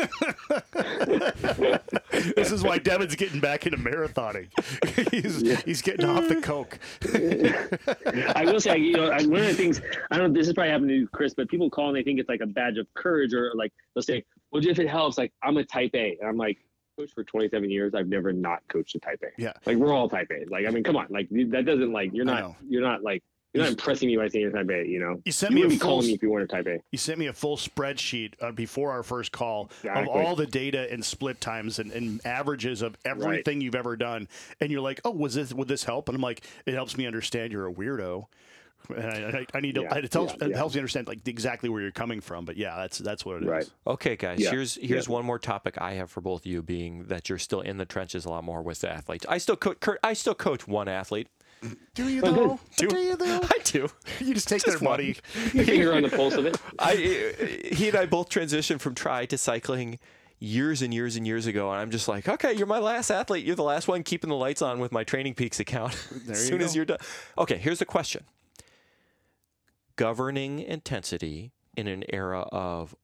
This is why Devin's getting back into marathoning. He's getting off the coke. I will say, one of the things, I don't know, this is probably happened to you, Chris, but people call and they think it's like a badge of courage, or like they'll say, well, if it helps, like I'm a type A, and I'm like, coached for 27 years. I've never not coached a type A. Yeah. Like we're all type A. Like, I mean, come on. Like that doesn't you're not impressing me by saying you're type A, You sent me wouldn't be calling me if you weren't a type A. You sent me a full spreadsheet before our first call of all the data and split times and averages of everything you've ever done. And you're like, oh, would this help? And I'm like, it helps me understand you're a weirdo. And I need to. It helps me understand exactly where you're coming from. But yeah, that's what it is. Okay, guys. Yeah. Here's one more topic I have for both of you, being that you're still in the trenches a lot more with the athletes. I still coach one athlete. Do you though? Do you though? I do. You just take their money. You finger on the pulse of it. He and I both transitioned from tri to cycling years and years and years ago, and I'm just like, okay, you're my last athlete. You're the last one keeping the lights on with my Training Peaks account. As soon as you're done. Okay, here's the question. Governing intensity in an era of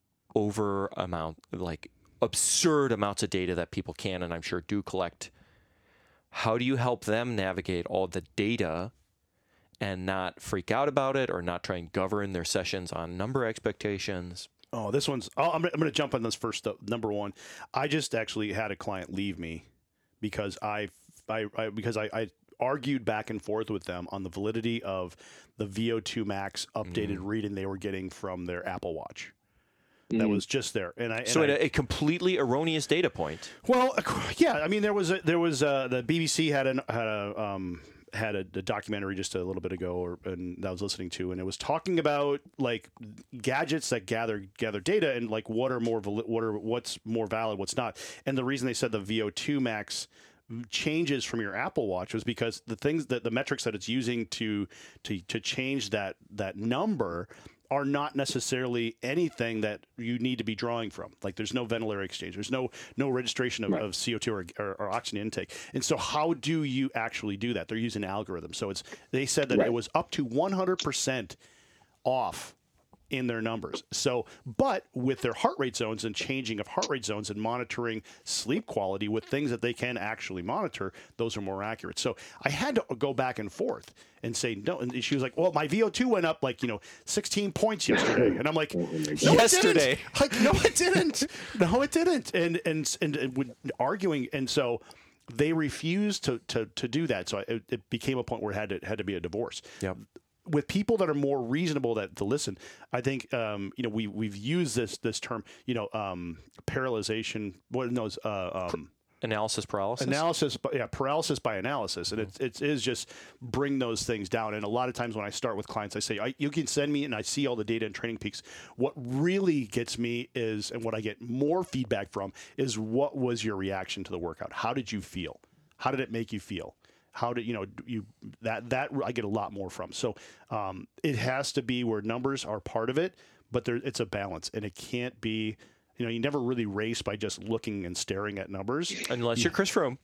absurd amounts of data that people can, and I'm sure do, collect. How do you help them navigate all the data and not freak out about it, or not try and govern their sessions on number expectations? Oh, this one's. I'm going to jump on this first. Number one, I just actually had a client leave me because I argued back and forth with them on the validity of the VO2 max updated reading they were getting from their Apple Watch. That was just there, a completely erroneous data point. Well, yeah, I mean there was the BBC had had a documentary just a little bit ago, and that I was listening to, and it was talking about like gadgets that gather data and like what's more valid, what's not. And the reason they said the VO2 max changes from your Apple Watch was because the metrics that it's using to change that number are not necessarily anything that you need to be drawing from. Like there's no ventilatory exchange. There's no registration of CO2 or oxygen intake. And so how do you actually do that? They're using algorithms. So they said that it was up to 100% off in their numbers. So, but with their heart rate zones and changing of heart rate zones and monitoring sleep quality with things that they can actually monitor, those are more accurate. So I had to go back and forth and say, no. And she was like, well, my VO2 went up 16 points yesterday. And I'm like, no, yesterday. It didn't. Like, no, it didn't. No, it didn't. And arguing. And so they refused to do that. So it became a point where it had to be a divorce. Yep. With people that are more reasonable to listen, I think we've used this term, parallelization. What knows analysis paralysis. Paralysis by analysis, and it is just bring those things down. And a lot of times when I start with clients, I say, you can send me, and I see all the data and Training Peaks. What really gets me is, and what I get more feedback from is, what was your reaction to the workout? How did you feel? How did it make you feel? How did that I get a lot more from. So it has to be where numbers are part of it, but it's a balance, and it can't be, you never really race by just looking and staring at numbers. Unless you're Chris Froome.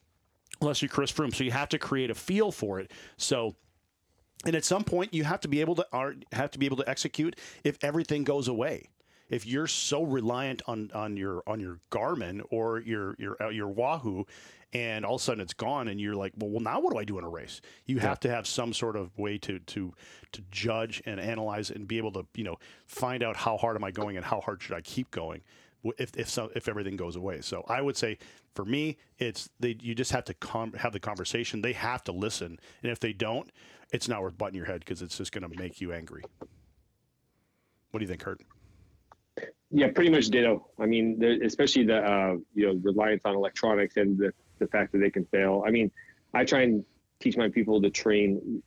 So you have to create a feel for it. So, and at some point you have to be able to execute if everything goes away. If you're so reliant on your Garmin or your Wahoo, and all of a sudden it's gone, and you're like, well, now what do I do in a race? You have to have some sort of way to judge and analyze and be able to find out how hard am I going and how hard should I keep going if everything goes away. So I would say for me, you just have to have the conversation. They have to listen, and if they don't, it's not worth butting your head because it's just going to make you angry. What do you think, Kurt? Yeah, pretty much ditto. I mean, especially the reliance on electronics and the fact that they can fail. I mean, I try and teach my people to train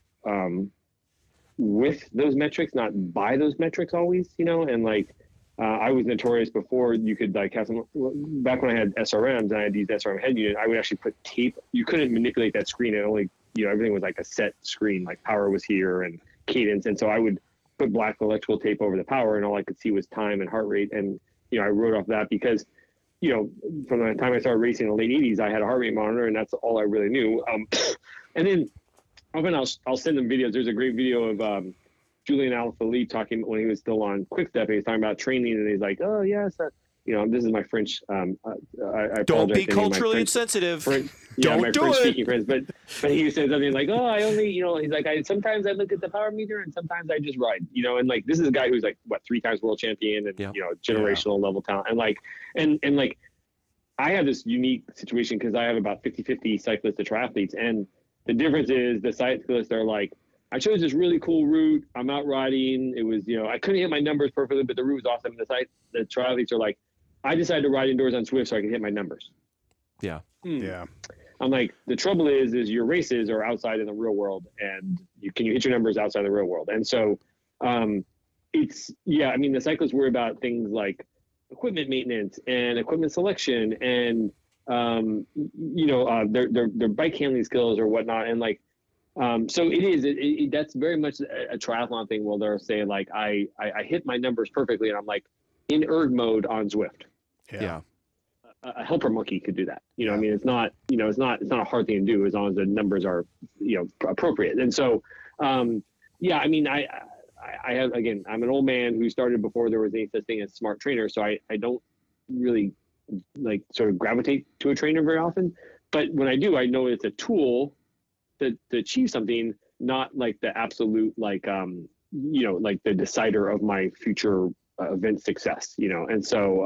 with those metrics, not by those metrics always. And I was notorious before. You could have some, back when I had SRMs and I had these SRM head unit, I would actually put tape. You couldn't manipulate that screen. It only everything was like a set screen. Like power was here and cadence, and so I would put black electrical tape over the power, and all I could see was time and heart rate. And, I wrote off that because, from the time I started racing in the late 80s, I had a heart rate monitor, and that's all I really knew. And then often I'll send them videos. There's a great video of Julian Alaphilippe talking when he was still on Quickstep, and he's talking about training, and he's like, oh, yes, this is my French. I don't be culturally insensitive. My French speaking friends, but he said something like, "Oh, I only, he's like, sometimes I look at the power meter, and sometimes I just ride, and this is a guy who's 3 times world champion and generational level talent, and I have this unique situation because I have about 50-50 cyclists to triathletes, and the difference is the cyclists are like, I chose this really cool route. I'm out riding. It was, I couldn't hit my numbers perfectly, but the route was awesome. The triathletes are like, I decided to ride indoors on Zwift so I could hit my numbers. Yeah. Yeah. I'm like, the trouble is your races are outside in the real world, and can you hit your numbers outside the real world? And so the cyclists worry about things like equipment maintenance and equipment selection and, their bike handling skills or whatnot. And so that's very much a triathlon thing where they'll say I hit my numbers perfectly, and I'm in erg mode on Zwift. Yeah. A helper monkey could do that. I mean, it's not a hard thing to do as long as the numbers are, appropriate. And so, I mean, I have, again, I'm an old man who started before there was any such thing as smart trainer. So I don't really sort of gravitate to a trainer very often, but when I do, I know it's a tool to achieve something, not the absolute, the decider of my future event success, And so,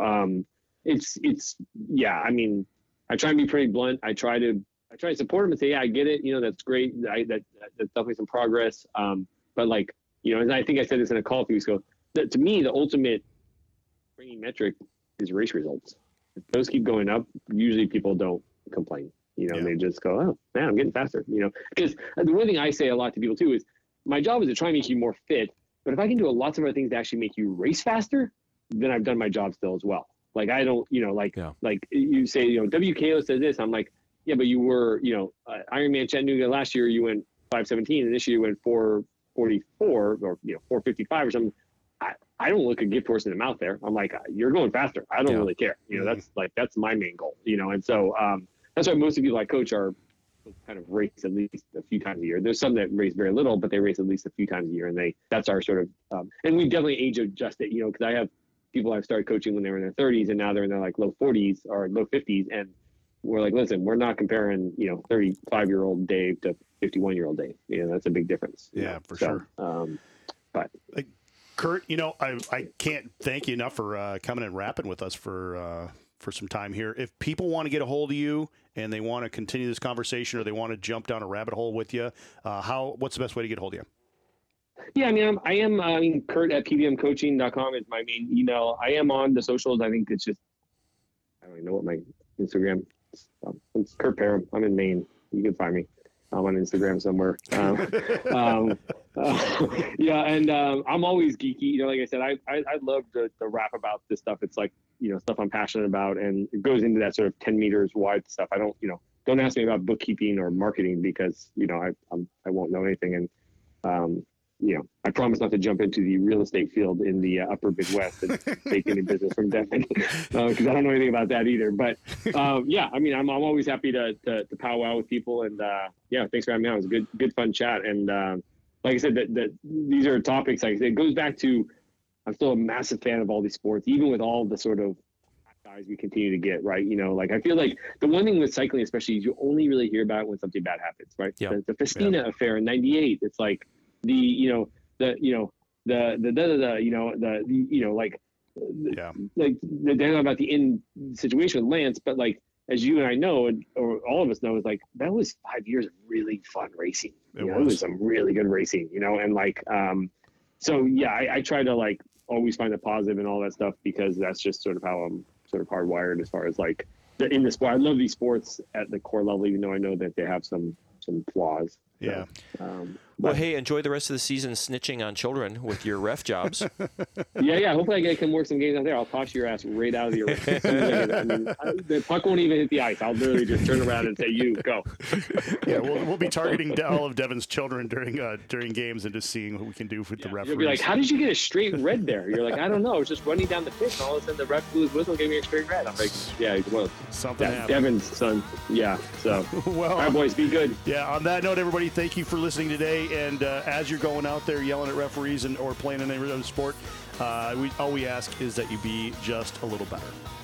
I mean, I try and be pretty blunt. I try to support them and say, yeah, I get it. That's great. That's definitely some progress. But and I think I said this in a call a few weeks ago, that to me, the ultimate training metric is race results. If those keep going up, usually people don't complain. you know, Yeah. and they just go, oh man, I'm getting faster, you know, because the one thing I say a lot to people too is my job is to try and make you more fit, but if I can do lots of other things to actually make you race faster, then I've done my job still as well. Like, I don't, you know, like you say, you know, WKO says this, I'm like, yeah, but you were, you know, Ironman Chattanooga last year, you went 5:17, and this year you went 4:44 or, you know, 4:55 or something. I don't look a gift horse in the mouth there. I'm like, you're going faster. I don't really care. You know, that's my main goal, you know? And so that's why most of the people I coach are kind of race at least a few times a year. There's some that race very little, but they race at least a few times a year. And that's our sort of, and we definitely age adjusted, you know, because I have people I've started coaching when they were in their 30s and now they're in their like low 40s or low 50s. And we're like, listen, we're not comparing, you know, 35-year-old Dave to 51-year-old Dave. You know, that's a big difference. Yeah, for sure. But Kurt, you know, I can't thank you enough for coming and rapping with us for some time here. If people want to get a hold of you and they want to continue this conversation or they want to jump down a rabbit hole with you, what's the best way to get a hold of you? Yeah, I mean, Kurt at pbmcoaching.com is my main email. I am on the socials. I think it's just, I don't even know what my Instagram is. It's Kurt Parham. I'm in Maine. You can find me. I'm on Instagram somewhere. Yeah, and I'm always geeky. You know, like I said, I love to rap about this stuff. It's like, you know, stuff I'm passionate about, and it goes into that sort of 10 meters wide stuff. I don't, you know, don't ask me about bookkeeping or marketing because, you know, I won't know anything. And you know, I promise not to jump into the real estate field in the upper Midwest and take any business from Devin because I don't know anything about that either. But yeah, I mean, I'm always happy to powwow with people, and yeah, thanks for having me on. It was a good fun chat, and like I said, that these are topics. Like I said, it goes back to I'm still a massive fan of all these sports, even with all the sort of guys we continue to get, right? You know, like I feel like the one thing with cycling, especially, is you only really hear about it when something bad happens, right? Yeah. The Festina affair in '98. It's like like they know about the end situation with Lance, but like as you and I know, or all of us know, is like that was 5 years of really fun racing. It was some really good racing, you know, and like so yeah, I try to like always find the positive in all that stuff because that's just sort of how I'm sort of hardwired as far as like in the sport. I love these sports at the core level, even though I know that they have some flaws. Yeah. Well, hey, enjoy the rest of the season snitching on children with your ref jobs. Yeah. Hopefully I can work some games out there. I'll toss your ass right out of the arena. I mean, the puck won't even hit the ice. I'll literally just turn around and say, "You go." Yeah, we'll be targeting all of Devin's children during games and just seeing what we can do with the referees. You'll be like, "How did you get a straight red there?" You're like, "I don't know. I was just running down the pitch, and all of a sudden the ref blew his whistle, and gave me a straight red." I'm like, "Yeah, well, something happened." Devin's son. Yeah. So, well, all right, boys, be good. Yeah. On that note, everybody, thank you for listening today. And as you're going out there yelling at referees or playing in any other sport, all we ask is that you be just a little better.